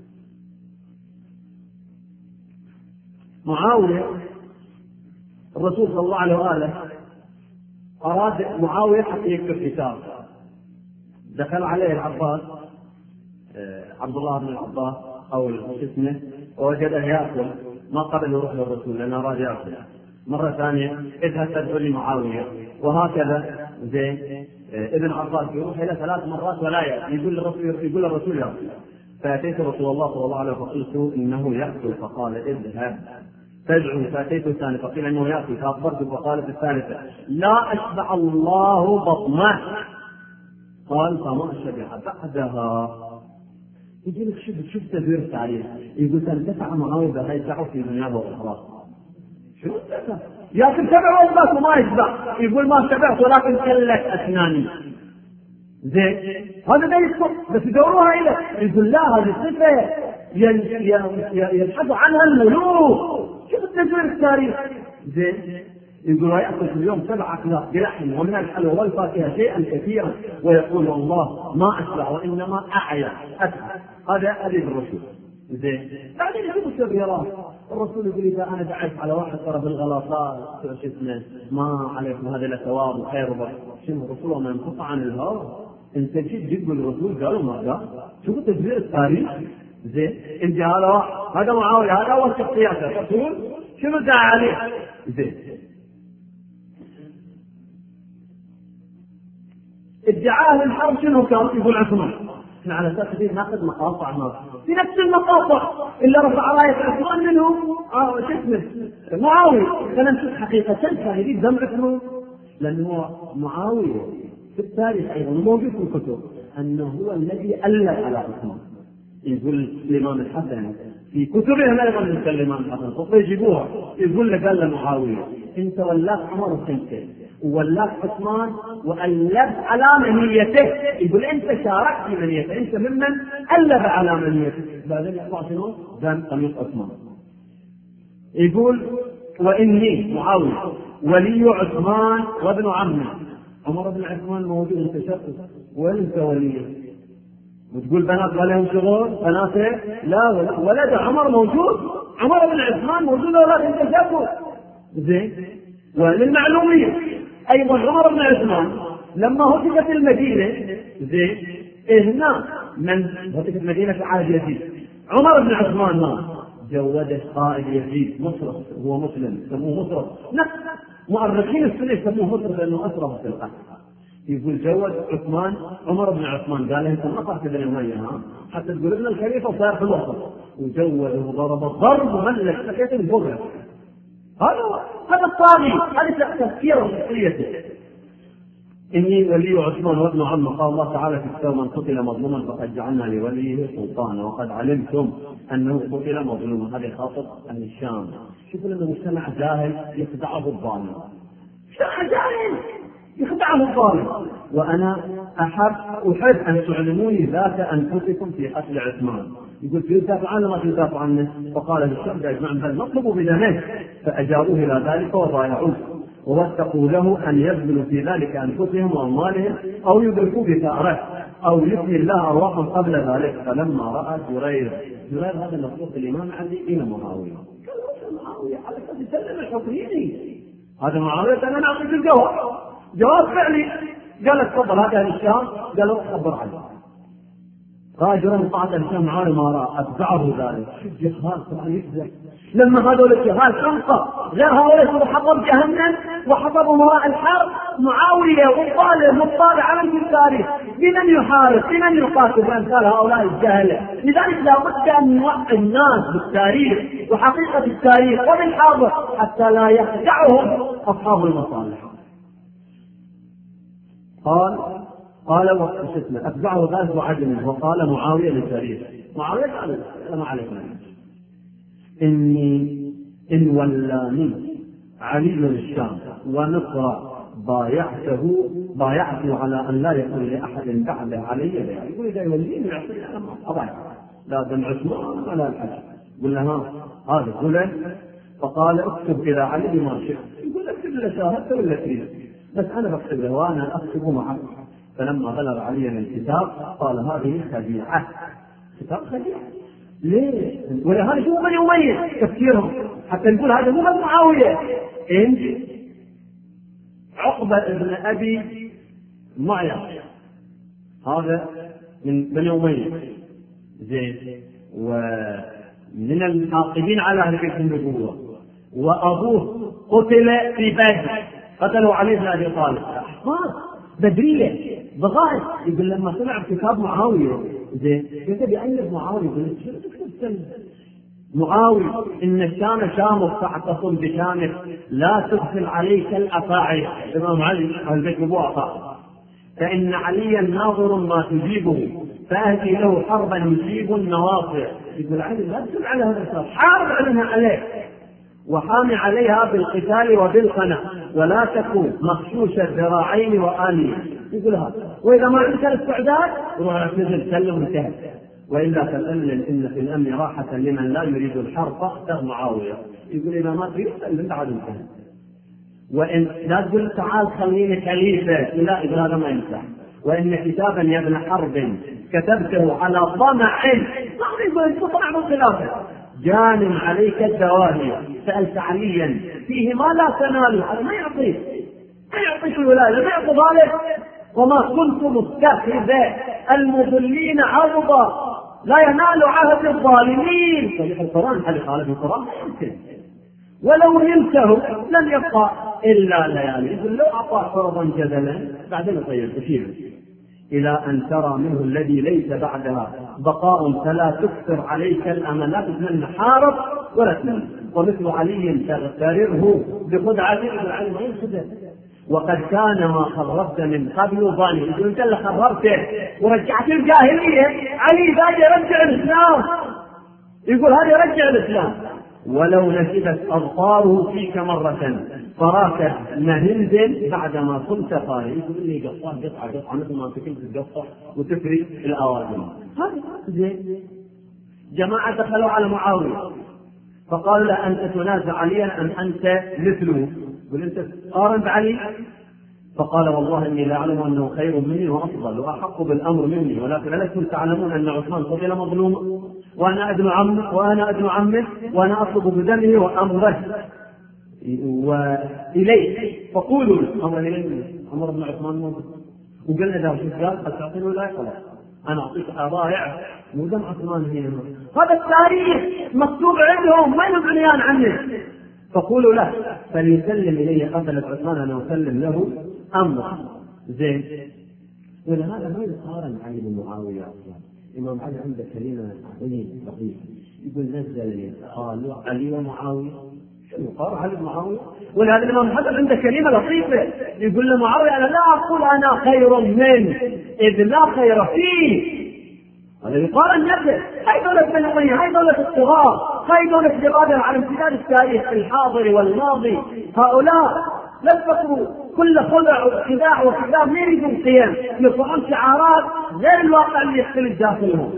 [SPEAKER 1] معاوية الرسول صلى الله عليه وآله أراد معاوية حتى يكتب كتاب، دخل عليه العباس عبد الله بن العباس أو اسمه ووجده يأكل، ما قبل يروح للرسول لأنه أراد يأكل. مرة ثانية اذهب تدعو لمعاوية، وهكذا زين. ابن عباس يروح إلى 3 مرات ولا يأكل، يقول الرسول يأكل. فأتيت رسول الله صلى الله عليه وسلم فقلت إنه يأكل، فقال اذهب تدعو. فأتيت الثانية فقيل إنه يأكل، فأخبرت فقال في الثالثة لا أشبع الله بطنه. قال فما شبع بعدها. يجي لك شوف تدوير التاريخ، يقول تنتفع معاوية بهاي الدعوة في دنياه وأخرى. شو ياكل 7 وجبات وما يشبع، يقول ما شبعت ولكن كلت أسناني. زين هذا ما يذكر، بس يدوروها إلى يقول لا هذه صفة يبحث عنها الملوك. شوف تدوير التاريخ. زين يقول يأكل في اليوم 7 أكلات بلحم ومن الحلوى والفاكهة شيئا كثيرا، ويقول الله ما أشبع وإنما أعيا أتعب. هذا أدب الرسول. زين بعدين يجيب التغييرات. الرسول يقول إذا أنا دعيت على واحد ترى بالغلطات شفنا ما عليكم هذا لا ثواب وخير وبركة. شنو الرسول ما ينقطع عن الهوى؟ أنت جيت تقول الرسول قالوا ما قال. شوف تدبير التاريخ. زين أنت هذا معاوية هذا أول شخصياته الرسول شنو دعا عليه؟ زين ادعاء الحرب شنو كان؟ يقول عثمان. احنا على اساس كثير ناخذ مقاطع في نفس المقاطع اللي رفع رايه عثمان منهم شو اسمه معاويه. خلينا نشوف حقيقه كان يريد دم عثمان، لانه معاويه في التاريخ ايضا موجود في الكتب انه هو الذي الف على عثمان. يقول الامام الحسن في كتبهم ايضا من الامام الحسن فيجيبوها، يقول له قال لمعاويه انت ولاك عمر وسنتين وولاك عثمان وألف على منيته. يقول أنت شاركت في منيته، أنت ممن ألف على منيته. بعدين يطلع شنو؟ دم قميص عثمان. يقول وإني معاوية ولي عثمان وابن عمه. عمر بن عثمان موجود انتشرت وأنت وليه. وتقول بنات لهم شغل، بناته لا، ولد عمر موجود، عمر بن عثمان موجود، ولا تنتسبوا. زين. وللمعلومية أيضا عمر بن عثمان لما هتكت المدينة، زين، هنا من هتكت المدينة في عهد يزيد، عمر بن عثمان ما جوده قائد يزيد مصرف، هو مسلم يسموه مصرف، نفس مؤرخين السنة يسموه مصرف لأنه أسرف في القتل. يقول جود عثمان عمر بن عثمان، قال له انت ما تعرف تدري حتى تقول ابن الخليفه وصار في الوسط، وجود وضرب الضرب وملك سكت البغل. هذا الطاغي، هذا تفكير شخصيته. اني ولي عثمان وابن عمه، قال الله تعالى في كتاب من قتل مظلوما فقد جعلنا لوليه سلطانا وقد علمتم انه قتل مظلوما. هذا خاطب اهل الشام. شوفوا لما مجتمع جاهل يخدعه الظالم، مجتمع جاهل يخدعه الظالم. وأنا أحب أن تعلموني ذات أنفسكم في قتل عثمان. يقول تدافع عنه ما تدافع عنه؟ فقال للشعب أجمع بل نطلب بدمه. فأجابوه إلى ذلك وضايعوه ووثقوا له أن يبذلوا في ذلك أنفسهم وأموالهم أو يدركوا بثأره أو يثني الله أرواحهم قبل ذلك. فلما رأى جرير هذا مصروف الإمام علي إلى معاوية، قال معاوية على كذا سلم الحكميني، هذا معاوية أنا أعطيك جواب فعلي. قال تفضل هذا الشام، قالوا خبر عنه. راجل طاعة الشام معاوية ما رأى أتبعه ذلك. شوف جهال طبعا يكذب. لما هذول الجهال حنقة غير هؤلاء حطب جهنم وحطبوا وراء الحرب، معاوية مطالع على التاريخ بمن يحارب بمن يقاتل بأمثال هؤلاء الجهلة. لذلك لا بد أن نوعي الناس بالتاريخ وحقيقة التاريخ وبالحاضر حتى لا يخدعهم أصحاب المصالح. قال وقتنا أتبعه ذلك وعدمه. وقال معاوية للتاريخ، معاوية قال ما عليكم إني إن ولاني علي الشام ومصر بايعته على أن لا يكون لأحد بعده علي بيع. يقول إذا يوليني يعطيني أنا أضايع، لا دم عثمان ولا الحج. قل له هذا قوله. فقال اكتب إلى علي بما شئت. يقول اكتب له شاهدت ولا تريد، بس أنا بكتب له وأنا أكتب معك. فلما بلغ علي الكتاب قال هذه خديعة، كتاب خديعة. ليه؟ ولهذا شو من يميز تفكيرهم حتى نقول هذا مو من معاوية. انت عقبة ابن أبي معيط هذا من بني أمية، زين، ومن العاقبين على أهل بيت النبوة، وأبوه قتل في بدر، قتلوا علي بن أبي طالب. بدرية بغائب. يقول لما سمع كتاب معاوية، زين، كتب يألف معاوية، يقول شو تكتب معاوية إن الشام شامك فاعتصم بشامك لا تغفل عليك الأفاعي. الإمام علي أهل بيت أبو أطاع، فإن عليا ناظر ما تجيبه فأهدي له حربا يجيب النواصر. يقول علي لا تكتب على هذا الشر، حارب عنها عليه وحامي عليها بالقتال وبالقنع ولا تكون مخشوش الذراعين وآلية. يقول هذا، وإذا ما عندك الاستعداد روح اعتزل سلم وانتهى، وإلا تسلم إن في الأمن راحة لمن لا يريد الحرب فاختر معاوية. يقول إذا ما تريد سلم بعد انتهى. وإن لا تقول تعال خليني خليفة، لا، إذا هذا ما ينفع. وإن كتابا يا ابن حرب كتبته على طمع، ما يقول طمع بالخلافة، جان عليك الدواهي سألت عليا فيه ما لا تنال. هذا ما يعطيك الولاية، ما يعطي ذلك. وما كنت متخذ المضلين عرضا لا ينال عهد الظالمين. صديق القرآن هل خالف القرآن؟ ولو نلته لم يبقى إلا ليالي. يقول لو أعطى فرضا جدلا بعدين يطير بشير إلى أن ترى منه الذي ليس بعدها بقاء فلا تكثر عليك الأمل. لا تتمنى حارب ولا تتمنى. ومثل علي تغترره بخدعة العلم والخدع. وقد كان ما خربت من قبل ظالم. يقول انت اللي خربته ورجعت الجاهلية، علي ذا يرجع الإسلام. يقول هذا يرجع الإسلام. ولو نشدت أظفاره فيك مرة فراك مهند بعدما كنت طارئ. يقول لي قطعة مثل ما تكلت القطة وتفري الأوادم. هذا زين. جماعة دخلوا على معاوية فقالوا له أنت تنازع عليا أن أنت مثله. يقول أنت قارن بعلي، فقال والله إني لا أعلم أنه خير مني وأفضل وأحق بالأمر مني، ولكن ألستم تعلمون أن عثمان قتل مظلوما وأنا ابن عمه وأنا أطلب بدمه وأمره وإليه فقولوا أمر ابن عثمان موجود. وقلنا له شو قال تعطيه لا يقبل، أنا أعطيك أضايع ودم عثمان هنا. هذا التاريخ مكتوب عندهم ما يبنيان عنه. فقولوا له فليسلم إلي قتلة عثمان أنا أسلم له أمر زين. ولهذا ما يقارن علي بن معاوية أصلا. إمام علي عنده كلمة لطيفة يقول نزل قالوا علي ومعاوية شنو قال علي بن معاوية. ولهذا الإمام حسن عنده كلمة لطيفة يقول لمعاوية أنا لا أقول أنا خير منه إذ لا خير فيه. هذا يقارن نفسه. هاي دولة بني أمية، هاي دولة الصغار، هاي دولة جبادة على امتداد التاريخ الحاضر والماضي. هؤلاء لا تفكروا كل خداع وكذاب ما يريدون قيم، يطلعون شعارات غير الواقع اللي يختلف داخلهم.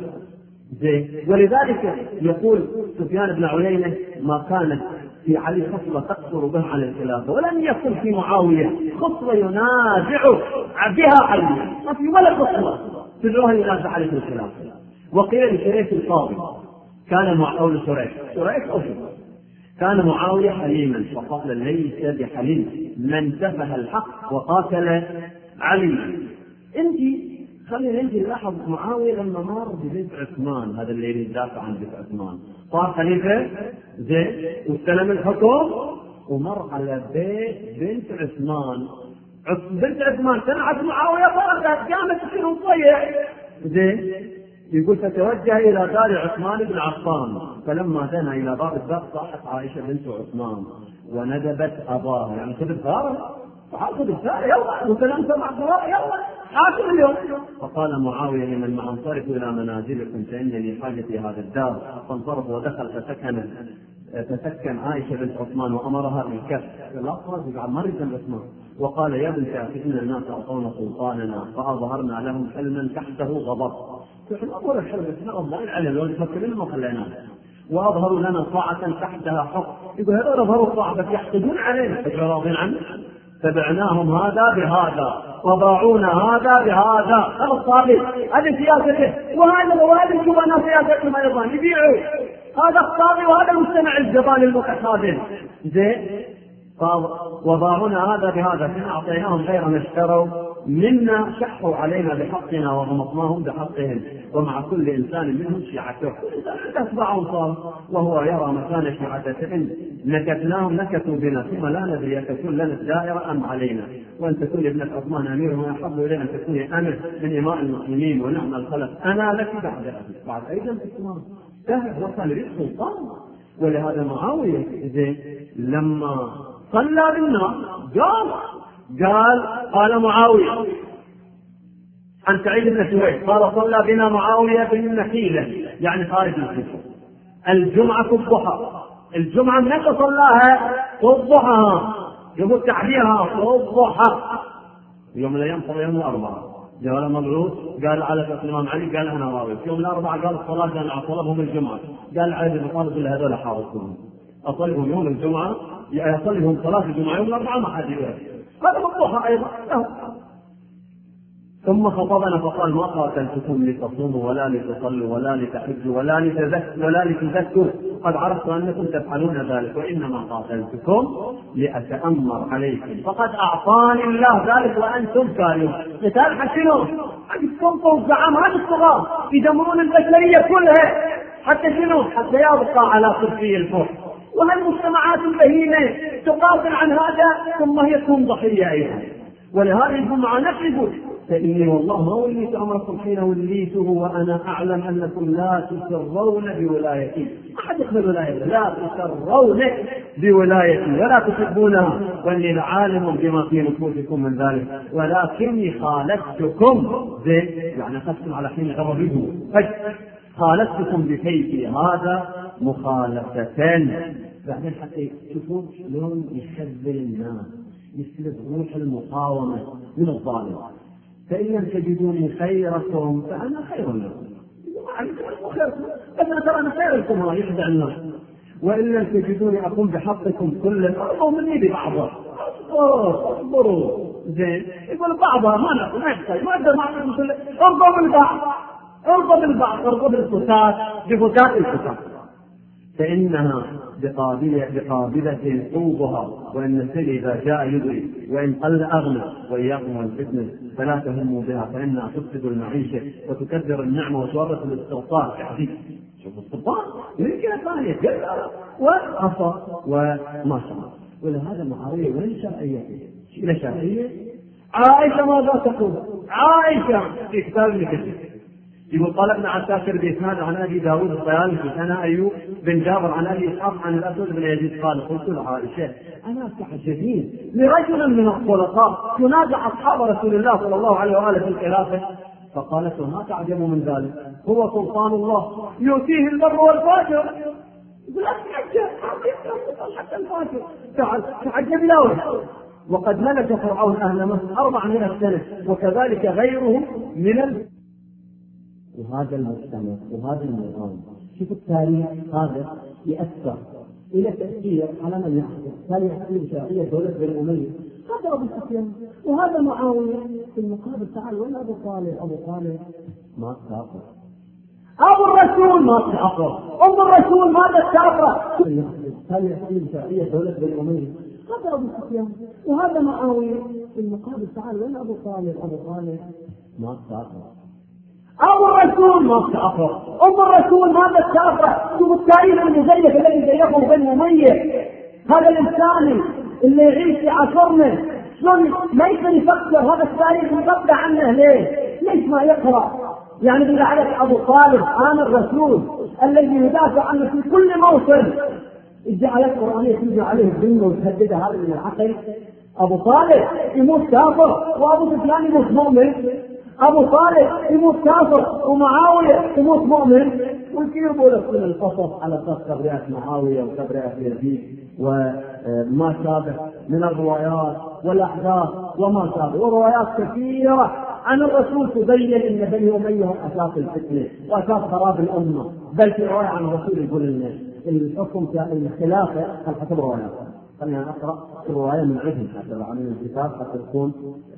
[SPEAKER 1] ولذلك يقول سفيان بن عيينة ما كانت في علي خصلة تقصر به عن الخلافة، ولم يكن في معاوية خصلة ينازع بها علي، ما في ولا خصلة تدعوها ينازع عليه في الخلافة. وقيل لشريك القاضي كان معاوية شريك كان معاوية حليما وقال ليس بحليم من تفه الحق وقاتل علي. خلينا نلاحظ معاوية لما مر ببنت عثمان، هذا اللي يريد يدافع عن بنت عثمان، صار خليفة زين واستلم الحكم ومر على بيت بنت عثمان. بنت عثمان سمعت معاوية فرقت قامت تصير وصيح زين. يقول فتوجه إلى دار عثمان بن عفان فلما دنا إلى باب الدار صاحت عائشة بنت عثمان وندبت أباها، يعني كتب ثارة فحاكم الثارة يلا وسلمت مع الثارة يلا حاكم اليوم. فقال معاوية لمن ما انصرفوا إلى منازلكم فإنني حاجتي هذا الدار. فانصرف ودخل فتسكن عائشة بنت عثمان وأمرها بالكف لا خرج بعد مرة عثمان وقال يا بنت أخي إن الناس أعطونا سلطاننا فأظهرنا لهم حلما تحته غضب. نحن أول الحلم إحنا الله العلم لو نفكرين ما خليناه وأظهروا لنا طاعة تحتها حق. يقول هذول أظهروا طاعة بس يحقدون علينا فجراضين عنه. تبعناهم هذا بهذا وضاعونا هذا بهذا. هذا الصابر هذه سياسته وهذا الجبناء سياستهم أيضا يبيعوا. هذا الصابر وهذا المجتمع الجبان المتخاذل زين. وضاعونا هذا بهذا فإن أعطيناهم غير ما اشتروا منا شحوا علينا بحقنا وغمطناهم بحقهم ومع كل إنسان منهم شيعته. تتبعهم صار وهو يرى مكان شيعته فإن نكتناهم نكتوا بنا ثم لا ندري تكون لنا الدائرة أم علينا. وأن تكون ابنة عثمان أمير ويحب إلينا أن تكوني أمر من إماء المسلمين ونحن الخلف أنا لك بعد أيضا الإسلام سهل وصل للسلطان. ولهذا معاوية لما صلى بالناس قال معاوية عن سعيد بن سويد قال صلى بنا معاوية بالنخيلة يعني خارج الكوفة الجمعة الضحى. الجمعة من صلاها الضحى يقول تعبيرها الضحى يوم الأيام صلى يوم الأربعاء جاء مبعوث قال على الإمام علي قال أنا راوي يوم الأربعاء قال الصلاة أنا أطلبهم الجمعة قال علي بن طالب إلا هذول حاضرون أطلبهم يوم الجمعة يصلهم صلاة الجمعة يوم الأربعاء ما حد يقول هذا الضحى أيضا. ثم خطبنا فقال ما قاتلتكم لتصوموا ولا لتصلوا ولا لتحجوا ولا لتزكوا قد عرفت أنكم تفعلون ذلك وإنما قاتلتكم لأتأمر عليكم فقد أعطاني الله ذلك وأنتم كارهون. قتال حشنوا السلطة والزعامات الصغار يدمرون البشرية كلها حتى شنو حتى يبقى على كرسي الفرس. وهالمجتمعات البهيمة تقاتل عن هذا ثم هي تكون ضحية أيضا. ولهذا يقول مع نفسه فإني والله ما وليت أمركم حين وليته وأنا أعلم أنكم لا تسرون بولايتي. أحد يقبل ولايتي لا تسرون بولايتي ولا تحبونها وأني لعالم بما في نفوسكم من ذلك ولكني خالفتكم يعني أخذتم على حين غضبه خالفتكم بكيفي هذا مخالفتان. بعدين حتى يشوفون شلون يحذر الناس يسلب روح المقاومة من الظالم. فإن لم تجدوني خيركم فأنا خير لكم بس ترى أنا خير لكم يخدع الناس. وإن لم تجدوني أقوم بحقكم كلا أو مني ببعضه اصبروا زين يقول بعضها ما يحتاج ما أقدر ارضى بالبعض ارضى بالفتات بفتات الفتات، فإنها بقابلة طوبها، وإن السيل إذا جاء يدري، وإن قل أغنى، وإياكم والفتنة فلا تهموا بها فإنها تفسد المعيشة وتكدر النعمة وتورث الاستغفار. يعني شوف السلطان يمكن ثانية كذا وعصى وما شاء. ولهذا معاوية وين شرعيته؟ إلى شرعية عائشة ماذا تقول؟ عائشة في كتاب ابن كثير يقول قال ابن عساكر بإسناد عن أبي داود الطيالسي عن أيوب بن جابر عن أبي إسحاق عن الأسود بن يزيد قال قلت لعائشة أنا تعجبين لرجل من الخلطاء ينازع أصحاب رسول الله صلى الله عليه وآله في الخلافة، فقالت ما تعجب من ذلك هو سلطان الله يؤتيه البر والفاجر. لا حتى الفاجر تعجب له. وقد ملك فرعون أهل مصر 400 سنة وكذلك غيره من وهذا المجتمع وهذا النظام. شوف التاريخ هذا يأثر إلى تأثير على من يحكم. كان يحكم شرعية دولة بني أمية هذا أبو سفيان وهذا معاوية. في المقابل تعال وين أبو طالب؟ أبو طالب ما كافر، أبو الرسول ما كافر، أم الرسول ماذا كافر؟ كان يحكم شرعية دولة بني أمية هذا أبو سفيان وهذا معاوية. في المقابل تعال وين أبو طالب؟ أبو طالب ما كافر، أبو الرسول ما كافر، أم الرسول ماذا كافر؟ شوف التاريخ المزيف الذي زيفه بني أمية. هذا الإنسان اللي يعيش في عصرنا شلون ما يقدر يفكر هذا التاريخ مقطع عنه ليش ما يقرأ؟ يعني بالله عليك أبو طالب عن الرسول الذي يدافع عنه في كل موطن، الجعلات القرآنية تيجي عليه الدنيا وتهدده هذا من العقل. أبو طالب يموت كافر وأبو سفيان يموت مؤمن، أبو طالب يموت كافر ومعاوية يموت مؤمن، ويجيبوا لك من القصص على أساس كبريات معاوية وكبريات يزيد وما شابه من الروايات والأحداث وما شابه، وروايات كثيرة عن الرسول تبين أن بني أمية هم أساس الفتنة وأساس خراب الأمة. بل في رواية عن الرسول يقول لنا الحكم الخلافة على حسب روايات. خلينا نقرأ الرواية من عندهم حتى عن الكتاب حتى تكون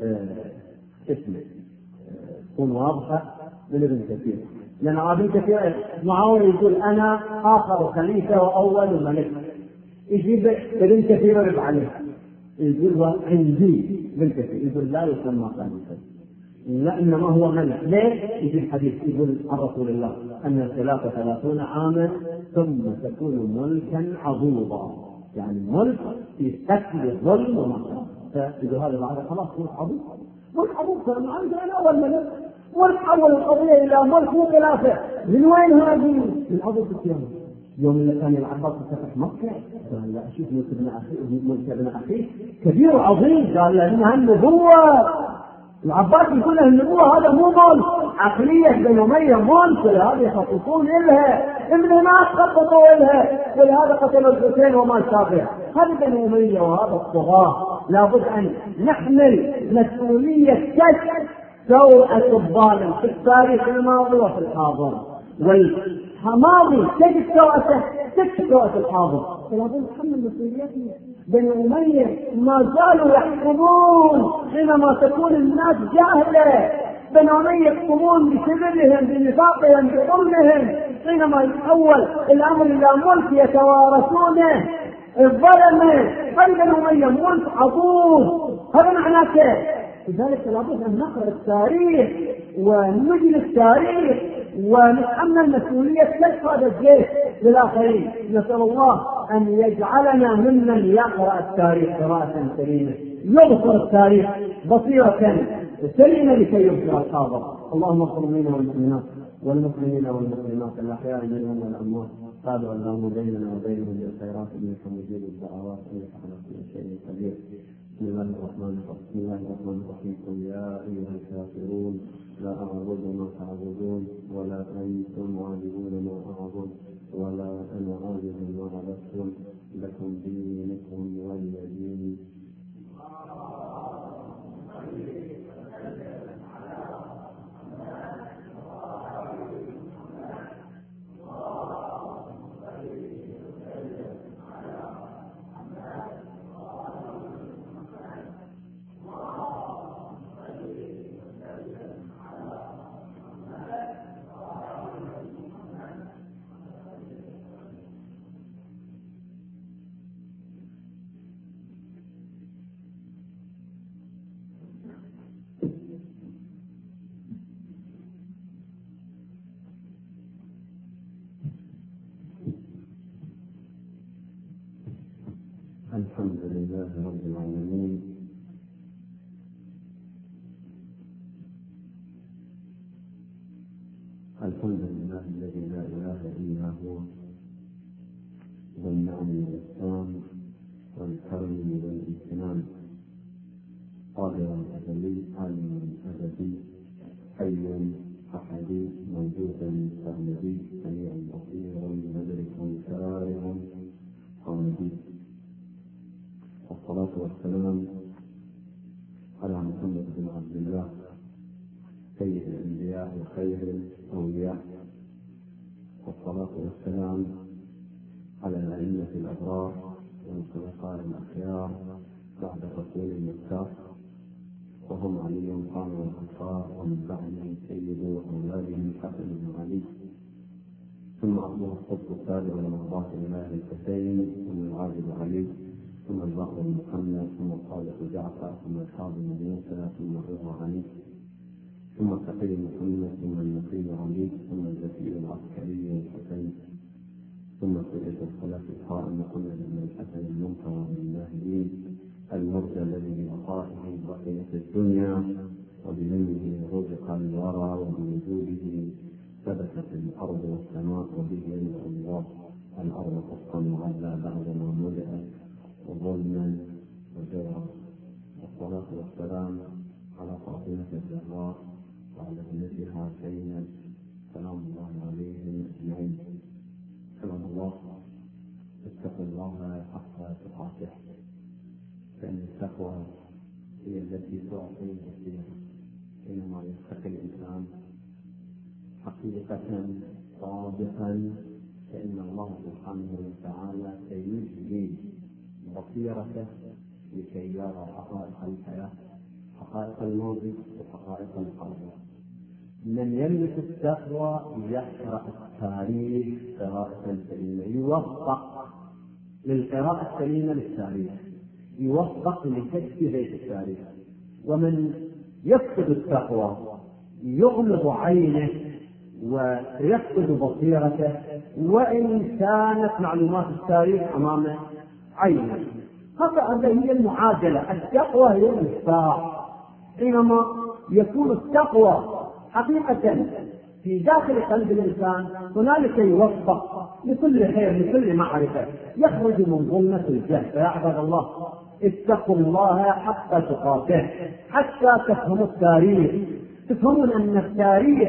[SPEAKER 1] اسمه تكون واضحة من ابن كثير. لأن ابن كثير معاوية يقول أنا آخر خليفة وأول ملك، يجيب ابن كثير يرد عليه يقول عندي ابن كثير يقول لا يسمى خليفة لا إنما هو ملك. ليه؟ يجي الحديث يقول عن رسول الله أن الخلافة 30 عاما ثم تكون ملكا عضوضا، يعني ملك في قتل الظلم ومعصية. فإذا هذا بعد خلاص ملك عضوض، ملك عضوض كان عندنا أول ملك وتحول القضية إلى ملك مو خلافة. من وين هذه؟ من أبو سفيان. يوم اللي كان العباس فتح مكة قال لا أشوف ملك ابن أخيه كبير عظيم، قال لأنها النبوة. العباس يقول له النبوة هذا مو ملك، عقلية بني أمية ملك، ولهذا يخططون إلها ابن ناس خططوا إلها، ولهذا قتلوا الحسين وما شابه. هذا بني أمية وهذا الطغاة لابد أن نحمل مسؤولية كشف سوءة الظالم في التاريخ الماضي وفي الحاضر، والماضي تجد سوءته تكشف سوءة الحاضر. فلابد نحمل مسؤوليتنا. بني أمية ما زالوا يحكمون حينما تكون الناس جاهلة. بني أمية يحكمون بكذبهم بنفاقهم بظلمهم، حينما يتحول الأمر إلى ملك يتوارثونه الظلمة. بني أمية ملك عظيم، هذا معناه كيف؟ لذلك لابد أن نقرأ التاريخ ونجل التاريخ ونتحمل مسؤولية كشف هذا الجيش للآخرين. نسأل الله أن يجعلنا ممن يقرأ التاريخ قراءة سليمة، يبصر التاريخ بصيرة سليمة لكي يبصر الحاضر. اللهم اغفر لنا والمؤمنات والمسلمين والمسلمات الأحياء منهم والأموات، قالوا اللهم بيننا وبينهم بالخيرات إنك مجيب الدعوات إنك على كل شيء قدير. بسم الله الرحمن الرحيم. قل يا أيها الكافرون لا أعبد ما تعبدون ولا أنتم عابدون ما أعبد ولا أنا عابد ما عبدتم لكم دينكم ولي دين.
[SPEAKER 2] الحمد لله رب العالمين، الحمد لله الذي لا إله إلا هو، ذو النعم والإحسان والكرم والامتنان، قادر أزلي عالم أبدي حي أحدي موجودا سرمدي سميع بصير مدرك سارع حامدي، والصلاة والسلام على محمد بن عبد الله سيد الأنبياء وخير الأولياء، والصلاة والسلام على الأئمة الأبرار والخلفاء الأخيار بعد الرسول المختار، وهم علي قام والأنصار، ومن بعدهم سيد أولادهم حسن بن علي، ثم أبوه الصدق السابق لمرضاة الله الحسين، ثم العابد علي، ثم البقر محمد، ثم الصادق جعفر، ثم الحاضر موسى، ثم الرضا علي، ثم التقي محمد، ثم النقي علي، ثم الزكي العسكري الحسين، ثم سيد الخلفاء محمد بن الحسن المنكر بالماهدين المرجى الذي ببقائه بقيت الدنيا، وبمنه رزق الورى، وبوجوده ثبتت الارض والسماء، وبه يملا الله الارض قسطا وعدلا بعدما ملئت وظلما وجرا، والصلاه والسلام على فاطمه الزهراء وعلى ابنتها زينب سلام الله عليهم اجمعين. سلام الله، اتقوا الله حق تقاته، فإن التقوى هي التي تعطي البصيرة حينما يتقي الإنسان حقيقة صادقا، فإن الله سبحانه وتعالى سيجزي بصيرته لكي يرى حقائق الحياة، حقائق الماضي وحقائق الحاضر. من يملك التقوى يقرأ التاريخ قراءة سليمة، يوفق للقراءة السليمة للتاريخ، يوفق لتجزئة التاريخ. ومن يفقد التقوى يغمض عينه ويفقد بصيرته، وإن كانت معلومات التاريخ أمام عينه. هذا هي المعادلة. التقوى هي المفتاح. حينما يكون التقوى حقيقة في داخل قلب الإنسان هنالك يوفق لكل خير، لكل معرفة، يخرج من ظلمة الجهل. فيا عباد الله، اتقوا الله حق تقاته حتى تفهموا التاريخ، تفهمون أن التاريخ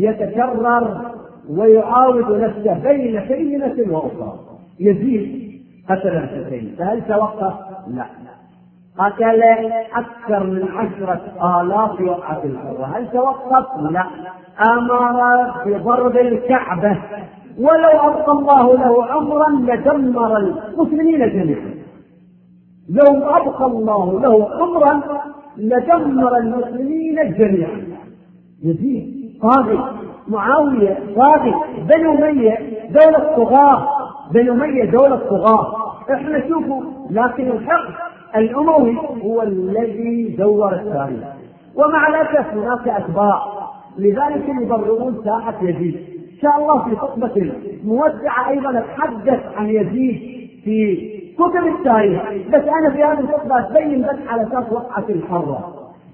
[SPEAKER 2] يتكرر ويعاود نفسه بين كلمة وأخرى. يزيد قتل الحسين، فهل توقف؟ لا، قتل أكثر من 10,000 وقعة الحرة، هل توقف؟ لا، أمر بضرب الكعبة، ولو أبقى الله له عمرا لدمر المسلمين جميعا. لو أبقى الله له عمرا لدمر المسلمين جميعا. يزيد طاغي، معاوية طاغي، بني أمية دولة طغاة، بني أمية دولة طغاة. احنا شوفوا، لكن الحق الأموي هو الذي دور التاريخ، ومع الأسف هناك أتباع، لذلك يبررون ساحة يزيد. إن شاء الله في خطبة موسعة أيضا نتحدث عن يزيد في كتب التاريخ، بس أنا في هذه الخطبة أبين بس على أساس وقعة الحرة.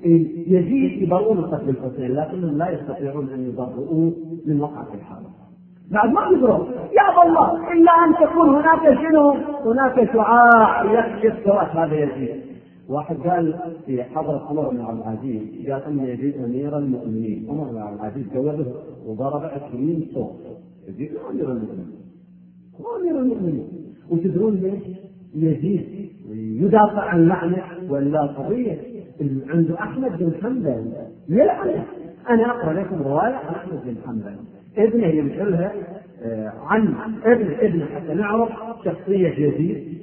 [SPEAKER 2] يزيد يبرؤون قتل الحسين، لكنهم لا يستطيعون أن يبرؤوا من وقعة الحرة. بعد ما يقدروا يا الله إلا أن تكون هناك شنو، هناك شعاع يكشف سواء هذا يزيد. واحد قال في حضرة عمر بن عبد العزيز، قال أن يزيد أمير المؤمنين. عمر بن عبد العزيز جوده وضرب 20 صوت. يزيد أمير المؤمنين، أمير المؤمنين. وتدرون ليش؟ يزيد يدافع عن لعنة ولا قضية عنده أحمد بن حنبل يلعنه. أنا أقرأ لكم رواية عن أحمد بن حنبل، ابنه ينقلها عن ابن حتى نعرف شخصية يزيد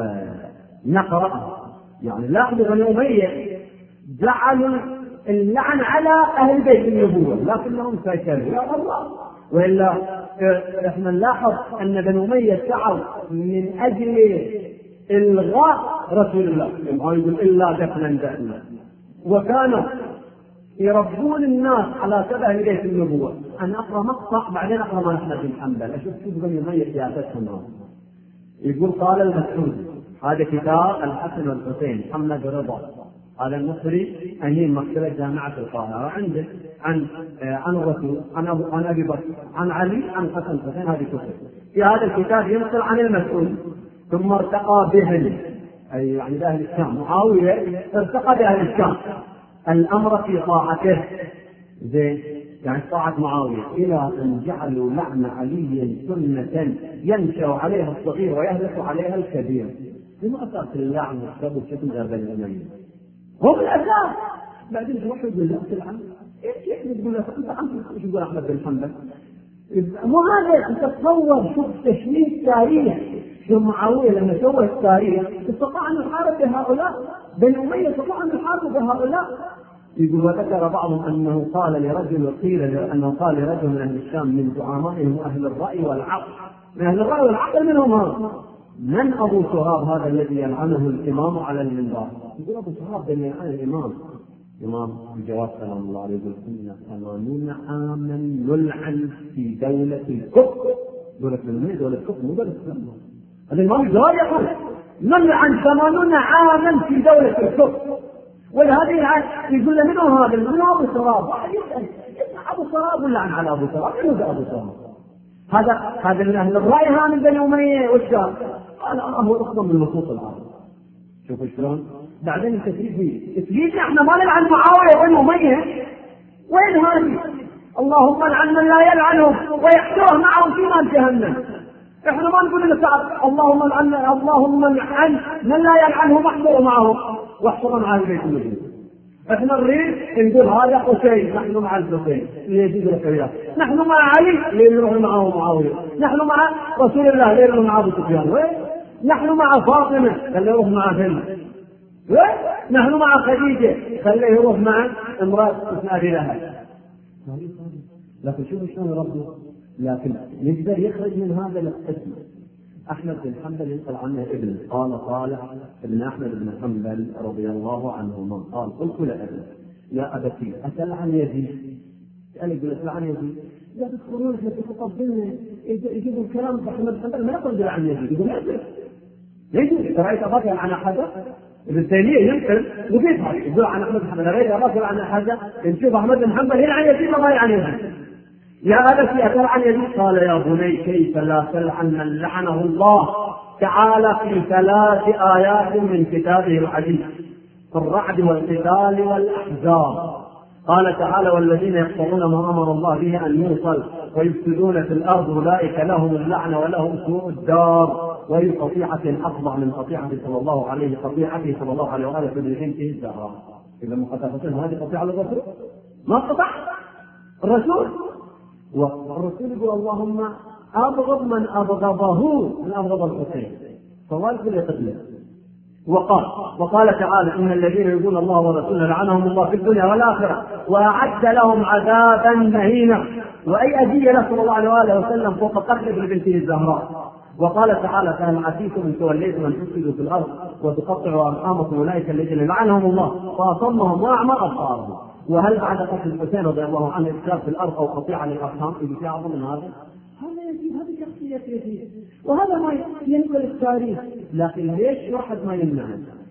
[SPEAKER 2] ونقرأ. يعني لاحظوا بني أمية جعلوا اللعن على أهل بيت النبوة، لكنهم سيكلوا يا الله. وإلا احنا نلاحظ أن بني أمية سعوا من أجل إلغاء رسول الله، ما يقول إلا دفنا، وكانوا يربون الناس على تبع أهل بيت النبوة. أنا أقرأ مقطع بعدين أقرأ ما أحمد بن حنبل، أشوف كيف بني أمية سياستهم. يقول قال المسعود
[SPEAKER 1] هذا كتاب الحسن والحسين محمد رضا، هذا المصري أمين مكتبة جامعة القاهرة، عنده عن الرسول، عن أبي بكر، عن علي، عن الحسن والحسين. هذه كتب. في هذا الكتاب ينقل عن المسؤول ثم ارتقى بهم، أي يعني بأهل الشام، معاوية ارتقى بأهل الشام الأمر في طاعته، زين يعني طاعة معاوية، إلى أن جعلوا لعن علي سنة ينشأ عليها الصغير ويهلك عليها الكبير. لما أساس اللعن والسب والشتم غير بني أمية؟ هو الأساس. بعدين تروح تقول له تلعن، إيش تقول له أنت عنك إيش تقول أحمد بن حنبل؟ مو هذا. تتصور شوف تشويه التاريخ، شو معاوية لما سوى التاريخ استطاع أن يحارب بهؤلاء، بني أمية استطاع أن يحارب بهؤلاء. يقول وذكر بعضهم أنه قال لرجل من أهل الشام من زعمائهم أهل الرأي والعقل، من أهل الرأي والعقل منهم هذا من أبو تراب هذا الذي يلعنه الإمام على المنبر؟ يقول أبو تراب بن يلعن الإمام الجواب سلام الله عليه يقول إن 80 عاما نلعن في دولة الكفر. دولة من دولة الكفر مو دولة الإسلام. هذا الإمام الجواب يقول نلعن 80 عاما في دولة الكفر. ولهذه العين يقول له منو هذا؟ من أبو تراب؟ واحد يسأل أبو تراب ولعن على أبو تراب. منو أبو تراب؟ هذا من أهل الرأي ها من بني أمية. وش قال هو أفضل من نصوص العرب. شوفوا شلون بعدين تفريق احنا ما نلعن معاوية وبني أمية. وين هذه؟ اللهم لعن من لا يلعنهم ويحشره معهم في نار جهنم. احنا ما نقول له تعال اللهم لعن من لا يلعنهم واحشره معهم واحشره مع البيت المجيد. احنا نريد نقول هذا حسين، نحن مع الحسين اللي يجيب لك اياه، نحن مع علي اللي يروح معه معاويه، نحن مع رسول الله اللي يروح مع ابو سفيان، نحن مع فاطمه اللي يروح مع هند، نحن مع خديجه خليه يروح مع امراه ابي لهب. لكن شوفوا شلون ربنا، لكن يقدر يخرج من هذا القسم. أحمد بن حنبل ينقل عنه ابنه قال صالح ابن أحمد بن حنبل رضي الله عنهما قال قلت لأبي يا أبتي أتلعن يزيد؟ قال يقول أتلعن يزيد؟ لا تذكرون احنا تقبلنا يجيبوا الكلام بأحمد بن حنبل ما يقول لعن يزيد. يقول يجي رأيت أباك عن حاجة ابن تيمية ينقل وكيف هذا يقول عن أحمد بن حنبل رأيت أباك عن حاجة نشوف أحمد بن حنبل يلعن يزيد وما يلعن يزيد. يا أبتي أتلعن يزيد؟ قال يا بني كيف لا تلعن من لعنه الله تعالى في 3 آيات من كتابه العزيز في الرعد والقتال والأحزاب. قال تعالى والذين يقطعون ما أمر الله به أن يوصل ويفسدون في الأرض أولئك لهم اللعنة ولهم سوء الدار. وأي قطيعة أفضل من قطيعته صلى الله عليه وآله في بنته الزهراء. إذا ما قطعتم هذه قطيعة للرسول ما قطع الرسول. والرسول يقول اللهم أبغض من أبغضه من أبغض الحسين فوالك لقتله. وقال تعالى إن الذين يقولون الله ورسوله لعنهم الله في الدنيا والآخرة وأعد لهم عذابا مهينا. وأي أذية له صلى الله عليه وآله وسلم فوق قتل ابن بنته الزهراء. وقال تعالى فهل عسيتم إن توليتم أن تفسدوا في الأرض وتقطعوا أرحامكم أولئك الذين لعنهم الله فأصمهم وأعمى أبصارهم. وهل بعد قتل الحسين رضي الله عنه إفساد في الأرض أو قطيعة للأرحام في أعظم من هذا؟ هذا يزيد، هذه شخصية يزيد، وهذا ما ينقل التاريخ. لكن ليش واحد ما يمنع؟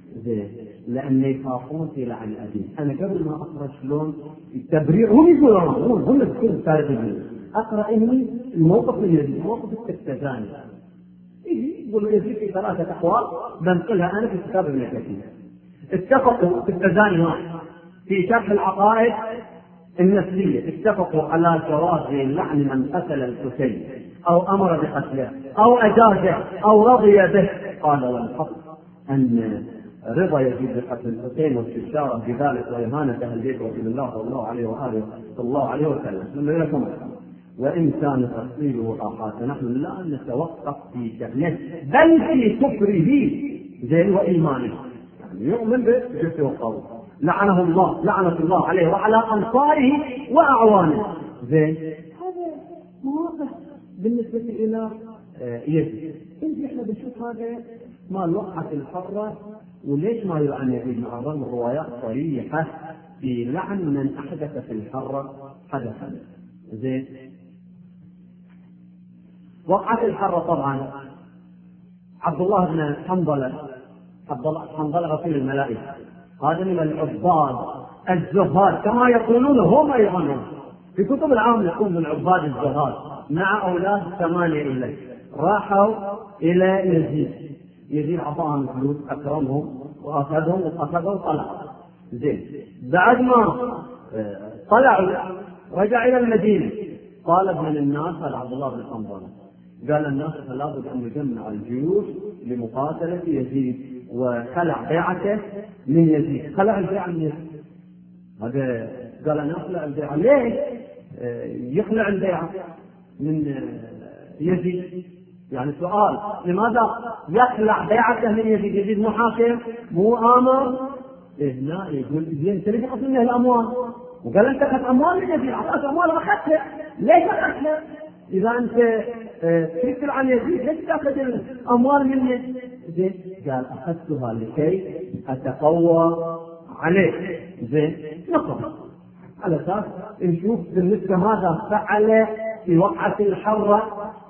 [SPEAKER 1] لأن يخافون في لعن أبيه. أنا قبل ما أقرأ شلون التبرير هم يقولون يذكرون التاريخ أقرأ إني الموقف من يزيد موقف التكتزاني يقولوا يزيد في 3 أقوال بنقلها أنا في كتاب ابن كثير. اتفقوا في التكتزاني في شرح العقائد النفسية اتفقوا على جواز لعن من قتل الحسين أو أمر بقتله أو أجازه أو رضي به. قال والحق أن رضا يزيد بقتل الحسين واستشاره بذلك وإهانة أهل بيت رسول الله صلى الله عليه وسلم وإن كان تفصيله آحاد نحن لا نتوقف في شأنه بل في كفره زين وإيمانه، يعني يؤمن بجسده وقوله لعنه الله لعنة الله عليه وعلى أنصاره وأعوانه. زين هذا مواقف بالنسبة إلى يزيد. إحنا بنشوف هذا مال وقعة الحرة وليش ما يلعن يزيد مع الرغم الروايات صريحة في لعن من أحدث في الحرة حدثا. زين وقعة الحرة طبعا عبد الله بن حنظلة حنظلة غسيل الملائكة، هذا من العباد الزهاد كما يقولون هم أيضا في كتب العام، يقول من عباد الزهاد مع أولاد 8 إليه راحوا إلى يزيد أعطاهم فلوس أكرمهم وأخذوا طلعوا. زين بعد ما طلعوا رجع إلى المدينة، طالب من الناس هذا عبد الله بن حنظلة قال الناس لابد أن نجمع الجيوش لمقاتلة يزيد، وخلع بيعته من يزيد. خلع البيعة من يزيد، هذا قال أنا أخلع البيعة. ليه يخلع البيعة من يزيد؟ يعني سؤال، لماذا يخلع بيعته من يزيد؟ يزيد مو حاكم مو آمر. هنا يقول زين تريد أخذ منه الأموال، وقال أنت أخذ أموال من يزيد، أعطاك أموال وأخذتها، ليش أخذتها؟ إذا أنت تكتب عن يزيد ليش تأخذ الأموال منه؟ زين قال أخذتها لكي أتقوى عليه. زين نقم على أساس نشوف بالنسبة ماذا فعل في وقعة الحرة.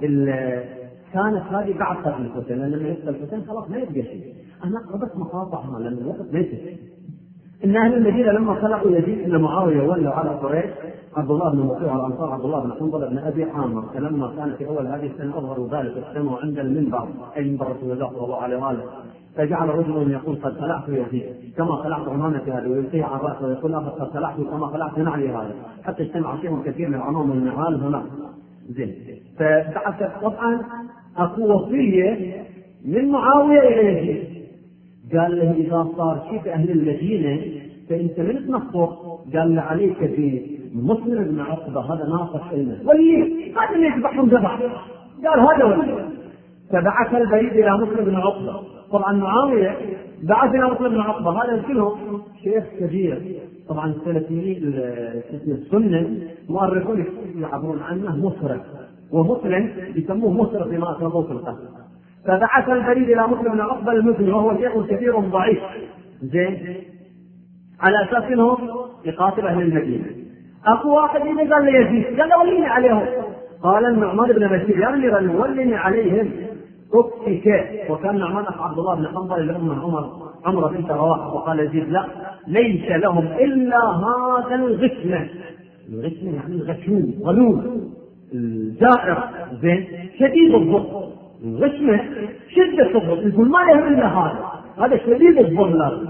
[SPEAKER 1] كانت هذه بعد قتل الحسين، لأن لما يقتل الحسين خلاص ما يبقى شيء. أنا قربت مقاطعها لأن الوقت ما يكفي. إن أهل المدينة لما خلقوا يزيد إن معاوية ولوا على قريش عبد الله بن مسعود الأنصار عبد الله بن حنظلة بن أبي عامر، فلما كان في أول هذه السنة أظهروا ذلك اجتمعوا عند المنبر أي منبر رسول الله صلى الله عليه وآله، فجعل رجل يقول قد خلعت يزيد كما خلعت عمامتي هذه، ويلقيها على رأسه ويقول آخر قد خلعت كما خلعت نعلي هذا، حتى اجتمع فيهم كثير من العمام والنعال هناك. زين فبعثت طبعا أكو وصية من معاوية إلى يزيد، قال له إذا صار شيء في أهل المدينة فأنت من تنصر، قال له عليك بمسلم بن عقبة هذا ناصح إلنا وليه هذا اللي يذبحهم ذبح، قال هذا وليه. فبعث البريد إلى مسلم بن عقبة. طبعا معاوية بعث إلى مسلم بن عقبة، هذا كلهم شيخ كبير. طبعا السلفيين السنة مؤرخون يعبرون عنه مسرف، ومسلم يسموه مسرف بما أسموه في القتل. فبعث البريد إلى مسلم بن عقبة المزني وهو شيخ كبير ضعيف، زين على أساس أنه يقاتل أهل المدينة. أخو واحد إذا قال لي يزيد، قال له وليني عليهم. قال النعمان بن بشير يا أمير وليني عليهم أكتك. وكان نعمان أخ عبد الله بن حنظلة لأم عمرو بنت رواحة، وقال يزيد لا ليس لهم إلا هذا الغشمة. الغشمة يعني الغشوم غلول الجائر، زين شديد الضغط. الغشمة شدة الضغط، يقول ما لهم إلا هذا شديد الضغط،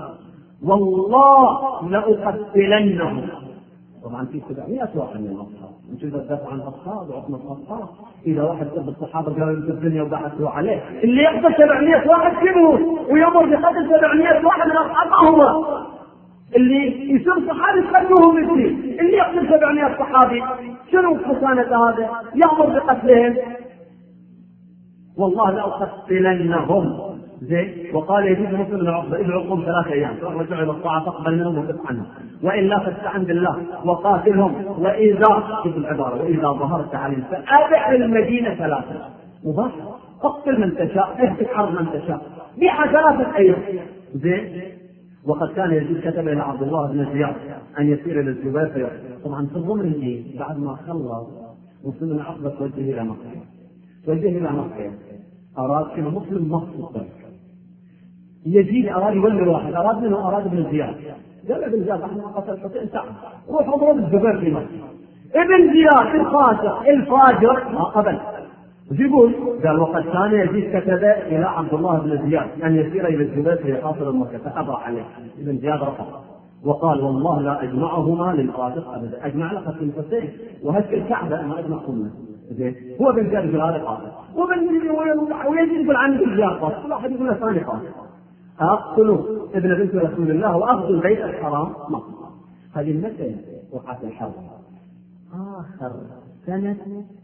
[SPEAKER 1] والله لأقتلنهم. طبعا في 700 واحد من الأصحاب، انتم إذا تدافع عن الأصحاب وعظم الأصحاب، إذا واحد ضد الصحابة قالوا في الدنيا وبعثوا عليه، اللي يقتل 700 واحد يموت ويمر بقتل 700 واحد من الأصحاب ما هو اللي يصير صحابي يقتلوهم مثلي، اللي يقتل 700 صحابي شنو حسانة هذا؟ يأمر بقتلهم. والله لأقتلنهم. زين وقال يزيد مسلم بن عقبة ادعوكم 3 أيام فرجعوا إلى الطاعة فاقبل منهم وقف عنهم، وإلا فاستعن بالله وقاتلهم، وإذا شوف العبارة وإذا ظهرت عليهم فأبع المدينة 3 مباشرة، اقتل من تشاء اهتك حرب من تشاء بيع 3 أيام. زين وقد كان يزيد كتب إلى عبد الله بن زياد أن يسير إلى الزبير. طبعا في الضمن بعد ما خلص مسلم بن عقبة توجه إلى مكة أراد كما مسلم مخصوصا. يزيد أراد يولي واحد، أراد منه أراد ابن زياد، قال ابن زياد احنا قتل الحسين تعال روح اضرب الزبير في مكة. ابن زياد الفاجر ما قبل يقول قال وقد كان يزيد كتب إلى عبد الله بن زياد أن يسير إلى الزبير في حاصر مكة، فأبى عليه. ابن زياد رفض وقال والله لا أجمعهما للقاتل أبدا، أجمع لقتل الحسين وهز الكعبة ما أجمعهما. زين هو ابن زياد يقول هذا قاتل، ويزيد يقول عن ابن زياد قاتل، كل واحد يقول له ثاني قاتل. أقتلوا ابن بنت رسول الله وأخذ البيت الحرام مصر. هذه المسألة وقعت الحرب آخر سنة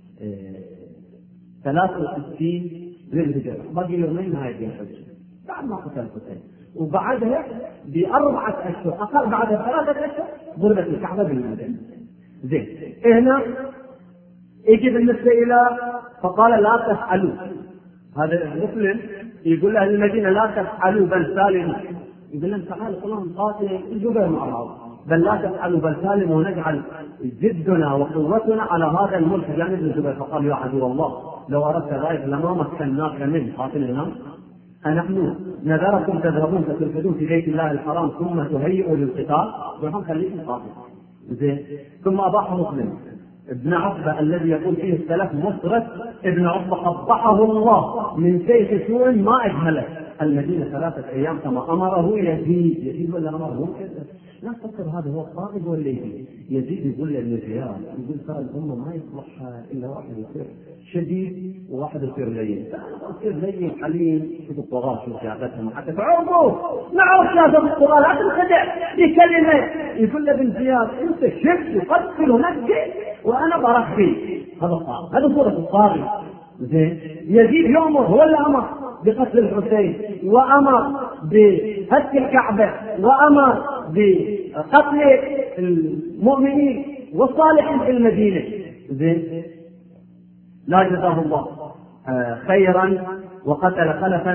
[SPEAKER 1] 63 للهجرة، باقي يومين نهاية الحج بعد ما قتل الحسين، وبعدها ب4 أشهر أقل بعدها 3 أشهر ضربت الكعبة بالمدينة. زين هنا يجي بالنسبة إلى فقال لا تفعلوا، هذا مسلم يقول له المدينة لا تفعلوا بل سالموا، يقول لهم تعالوا كلهم نقاتل الجبل مع بعض، بل لا تفعلوا بل سالموا ونجعل جدنا وقوتنا على هذا الملك جانب الجبل. فقال يا عدو الله لو أردت ذلك لما مكناك منه قاتل هنا. أنحن نذركم تذهبون فتلحدون في بيت الله الحرام ثم تهيئوا للقتال؟ ونحن خليكم قاتل. زين. ثم أباح مسلم ابن عقبة الذي يقول فيه السلف مصرف ابن عقبة قبحه الله من سيف سوء ما أجهله المدينة 3 أيام كما أمره يزيد ولا أمره كذا. لا تفكر هذا هو الطاغب ولا يزيد يقول لابن زياد يقول ترى الأمة ما يصلح إلا واحد يصير شديد وواحد يصير لين. يصير لين حليم شوف الطغاة شوف سياستهم حتى تعرفوا نعرف سياسة الطغاة لا تنخدع بكلمة يقول لابن زياد أنت شد يقتل ونكي وأنا برخي. هذا الطاغب هذا صورة الطاغب. زين. يزيد يؤمر هو اللي أمر بقتل الحسين وأمر بهتك الكعبة وأمر بقتل المؤمنين والصالحين في المدينة. زين. لا جزاه الله خيرا وقتل خلقا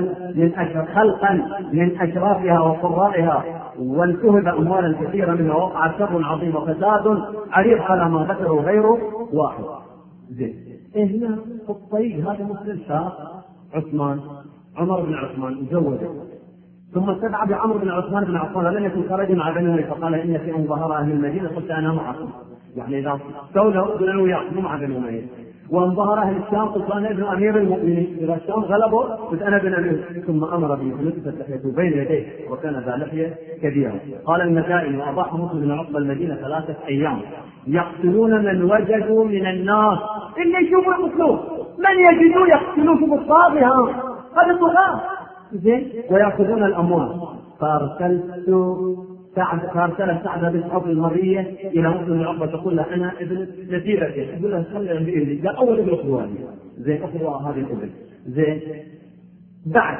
[SPEAKER 1] من أشرافها وقرائها وانتهب أموالا كثيرا منها وقع شر عظيم وفساد عريض على ما ذكره غيره واحد. زين. هنا في الطريق هذا مسلم شاب عمر بن عثمان زوجه ثم استدعى بعمر بن عثمان بن عفان لم يكن خرج مع بنيه فقال إن في ظهر أهل المدينة قلت أنا معكم يعني إذا استولوا قلنا وياكم مع بني أمية وأن ظهر أهل الشام قلت أنا ابن أمير المؤمنين إذا الشام غلبوا قلت أنا ابن أمير. ثم أمر به فنتفت لحيته بين يديه وكان ذا لحية كبيرة. قال النسائي وأباح مسلم بن عقبة المدينة 3 أيام يقتلون من وجدوا من الناس اللي يشوفوا المسلوب من يجدوا يقتلوكم الطاغية هذا طغاة. زين. ويأخذون الأموال. فارسل سعد بن عوف المرية إلى مسلم بن عقبة تقول له أنا ابن نسيبتي يقول له خلي بإذني قال أول ابن أخواني زين أخوة هذه الابن. زين. بعد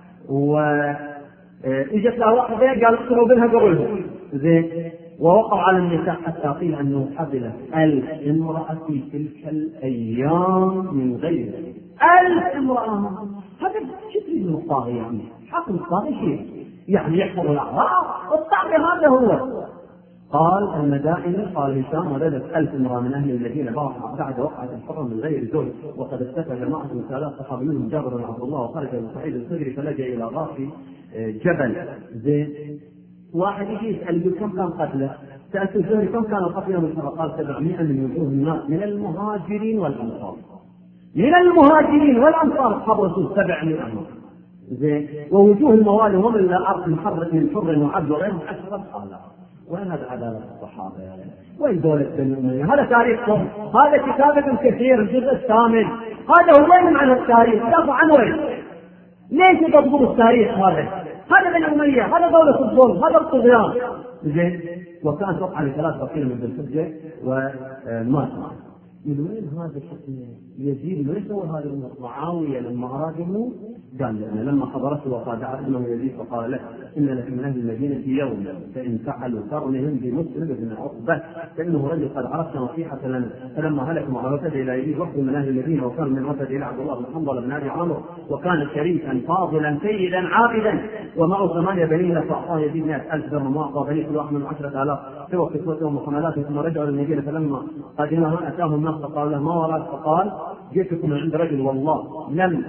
[SPEAKER 1] إجت له واحدة قال اقتلوا بنها قبلهم. زين. ووقع على النساء حتى قيل أنه حبل 1000 امرأة في تلك الأيام من غير 1000 امرأة. هذا شكل من الطاغي يعني حكم الطاغي شيء يعني يحفظ الأعراض والطاغي هذا هو. قال المدائن قال هشام ولدت 1000 امرأة من أهل المدينة بعد وقعة الحرة من غير زوج وقد استفى جماعة من 3 صحابة منهم جابر بن عبد الله وخرج بن سعيد الخدري فلجأ إلى غاف جبل. زين. واحد يجي يسأل يقول كم كان قتله؟ سألت الزهري كم كان قتله من الحرة؟ قال 700 من وجوه الناس من المهاجرين والأنصار. من المهاجرين والأنصار أصحاب رسول 700. زين. ووجوه الموالي هم من الأرض من حر وعبد وغيرهم 10,000. وين هذا عدالة الصحابة يعني؟ وين دولة بني أمية؟ هذا تاريخهم. هذا كتابة كثير الجزء الثامن. هذا هو وين معنى التاريخ؟ دافع عن وين؟ ليش تضبط التاريخ هذا بني أمية هذا دولة الظلم هذا الطغيان. زين. وكان توقع ل3 بقين من ذي الحجة ومات. من وين هذا يزيد ليس هو هذا معاوية لما أراد أنه قال لنا لما حضرته وقال ابنه يزيد فقال له إن لك من أهل المدينة يوم فإن فعلوا قرنهم بمسلم بن عقبة فإنه رجل قد عرفت نصيحة لنا. فلما هلك معاوية إلى يزيد وفد من أهل المدينة وكان من وفد إلى عبد الله بن حنظل بن أبي عمرو وكان شريفا فاضلا سيدا عابدا ومعه 8 بنين فأعطاه يزيد 100,000 درهم وأعطى بني كل واحد من 10,000 سوى كسوتهم وحملاتهم. ثم رجعوا للمدينة فلما قدمها أتاهم الناس فقال له ما وراء؟ فقال جئتكم من عند رجل والله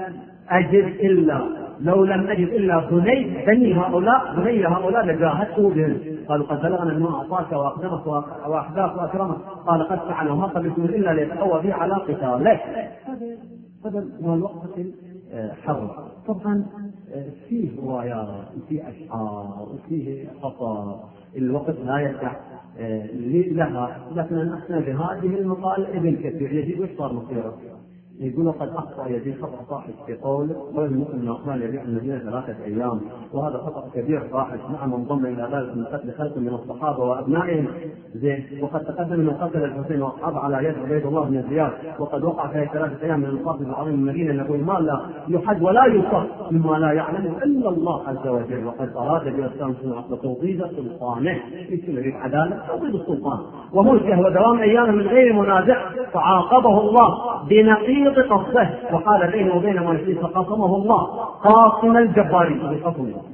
[SPEAKER 1] لو لم أجد إلا بني هؤلاء لجاهدته بهم. قالوا قد بلغنا أنه أعطاك وأقدمك وأحداك وأكرمك. قال قد فعل وما قبلتم إلا ليتقوى به على قتاله. هذا هو الوقت الحرب. طبعا فيه روايات وفيه أشعار وفيه خطأ الوقت لا يسع لها. لكن نحن بهذه المقال ابن كثير يجب وش صار مصيره يقول قد أخطأ يزيد خطأ فاحش في قوله والمؤمن من أقوال يبيع المدينة 3 أيام وهذا خطأ كبير فاحش نعم انضم إلى ذلك من قتل خلق من الصحابة وأبنائهم. زين. وقد تقدم من قتل الحسين وأصحابه على يد عبيد الله بن زياد وقد وقع في 3 أيام من القاضي العظيم المدينة يقول ما لا يحد ولا يوصف مما لا يعلمه إلا الله عز وجل. وقد أراد بإسلام سنة توطيد سلطانه في العدالة توطيد السلطان وملكه ودوام أيامه من غير منازع فعاقبه الله بنقيض قصده وحال بينه وبين ما يشرك فقاسمه الله قاسم الجبارين بقسمه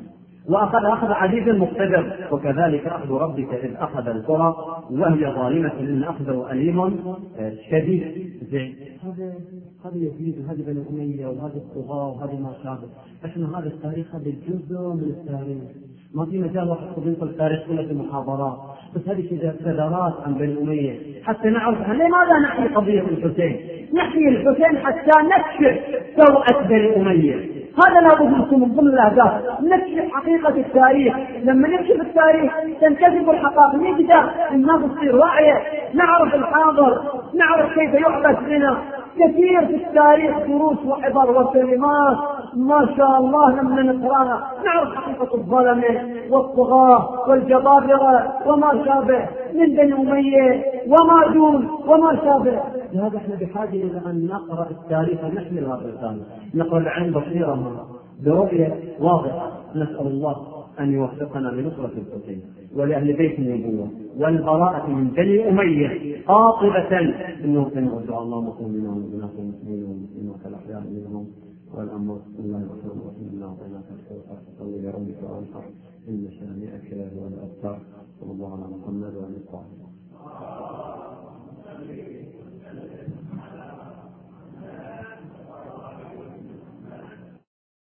[SPEAKER 1] وأخذ أخذ عزيز مقتدر، وكذلك أخذ ربك إذ أخذ القرى وهي ظالمة إن أخذه أليم شديد. هذا يزيد وهذه بني أمية وهذه الطغاة وهذه ما شابه. إحنا هذا التاريخ هذا جزء من التاريخ، ما في مجال واحد ينقل التاريخ كله في محاضرات، بس هذه كدرات عن بني أمية حتى نعرف لماذا نحكي قضية الحسين. نحكي الحسين حتى نكشف سوءة بني أمية، هذا لابد نكون من ضمن الأهداف، نكشف حقيقة التاريخ. لما نكشف التاريخ تنكشف الحقائق، نقدر الناس تصير واعية، نعرف الحاضر، نعرف كيف يعبث بنا. كثير في التاريخ دروس وعبر وكلمات ما شاء الله لما نقراها نعرف حقيقة الظلمة والطغاة والجبابرة وما شابه من بني أمية وما دون وما شابه. لهذا احنا بحاجة إلى أن نقرأ التاريخ ونحمل هذا الرسالة، نقرأ بعين بصيرة برؤية واضحة. نسأل الله أن يوفقنا لنصرة الحسين ولأهل بيت النبوة والبراءة من بني أمية قاطبة إنه سنرجع الله مقومين ومؤمنات ومسلمين ومسلمات الأحياء منهم والأموات. بسم الله الرحمن الرحيم. إنا أعطيناك الكوثر فصل لربك وانحر إن شانئك هو الأبتر. صلى الله على محمد وعلى آله وصحبه.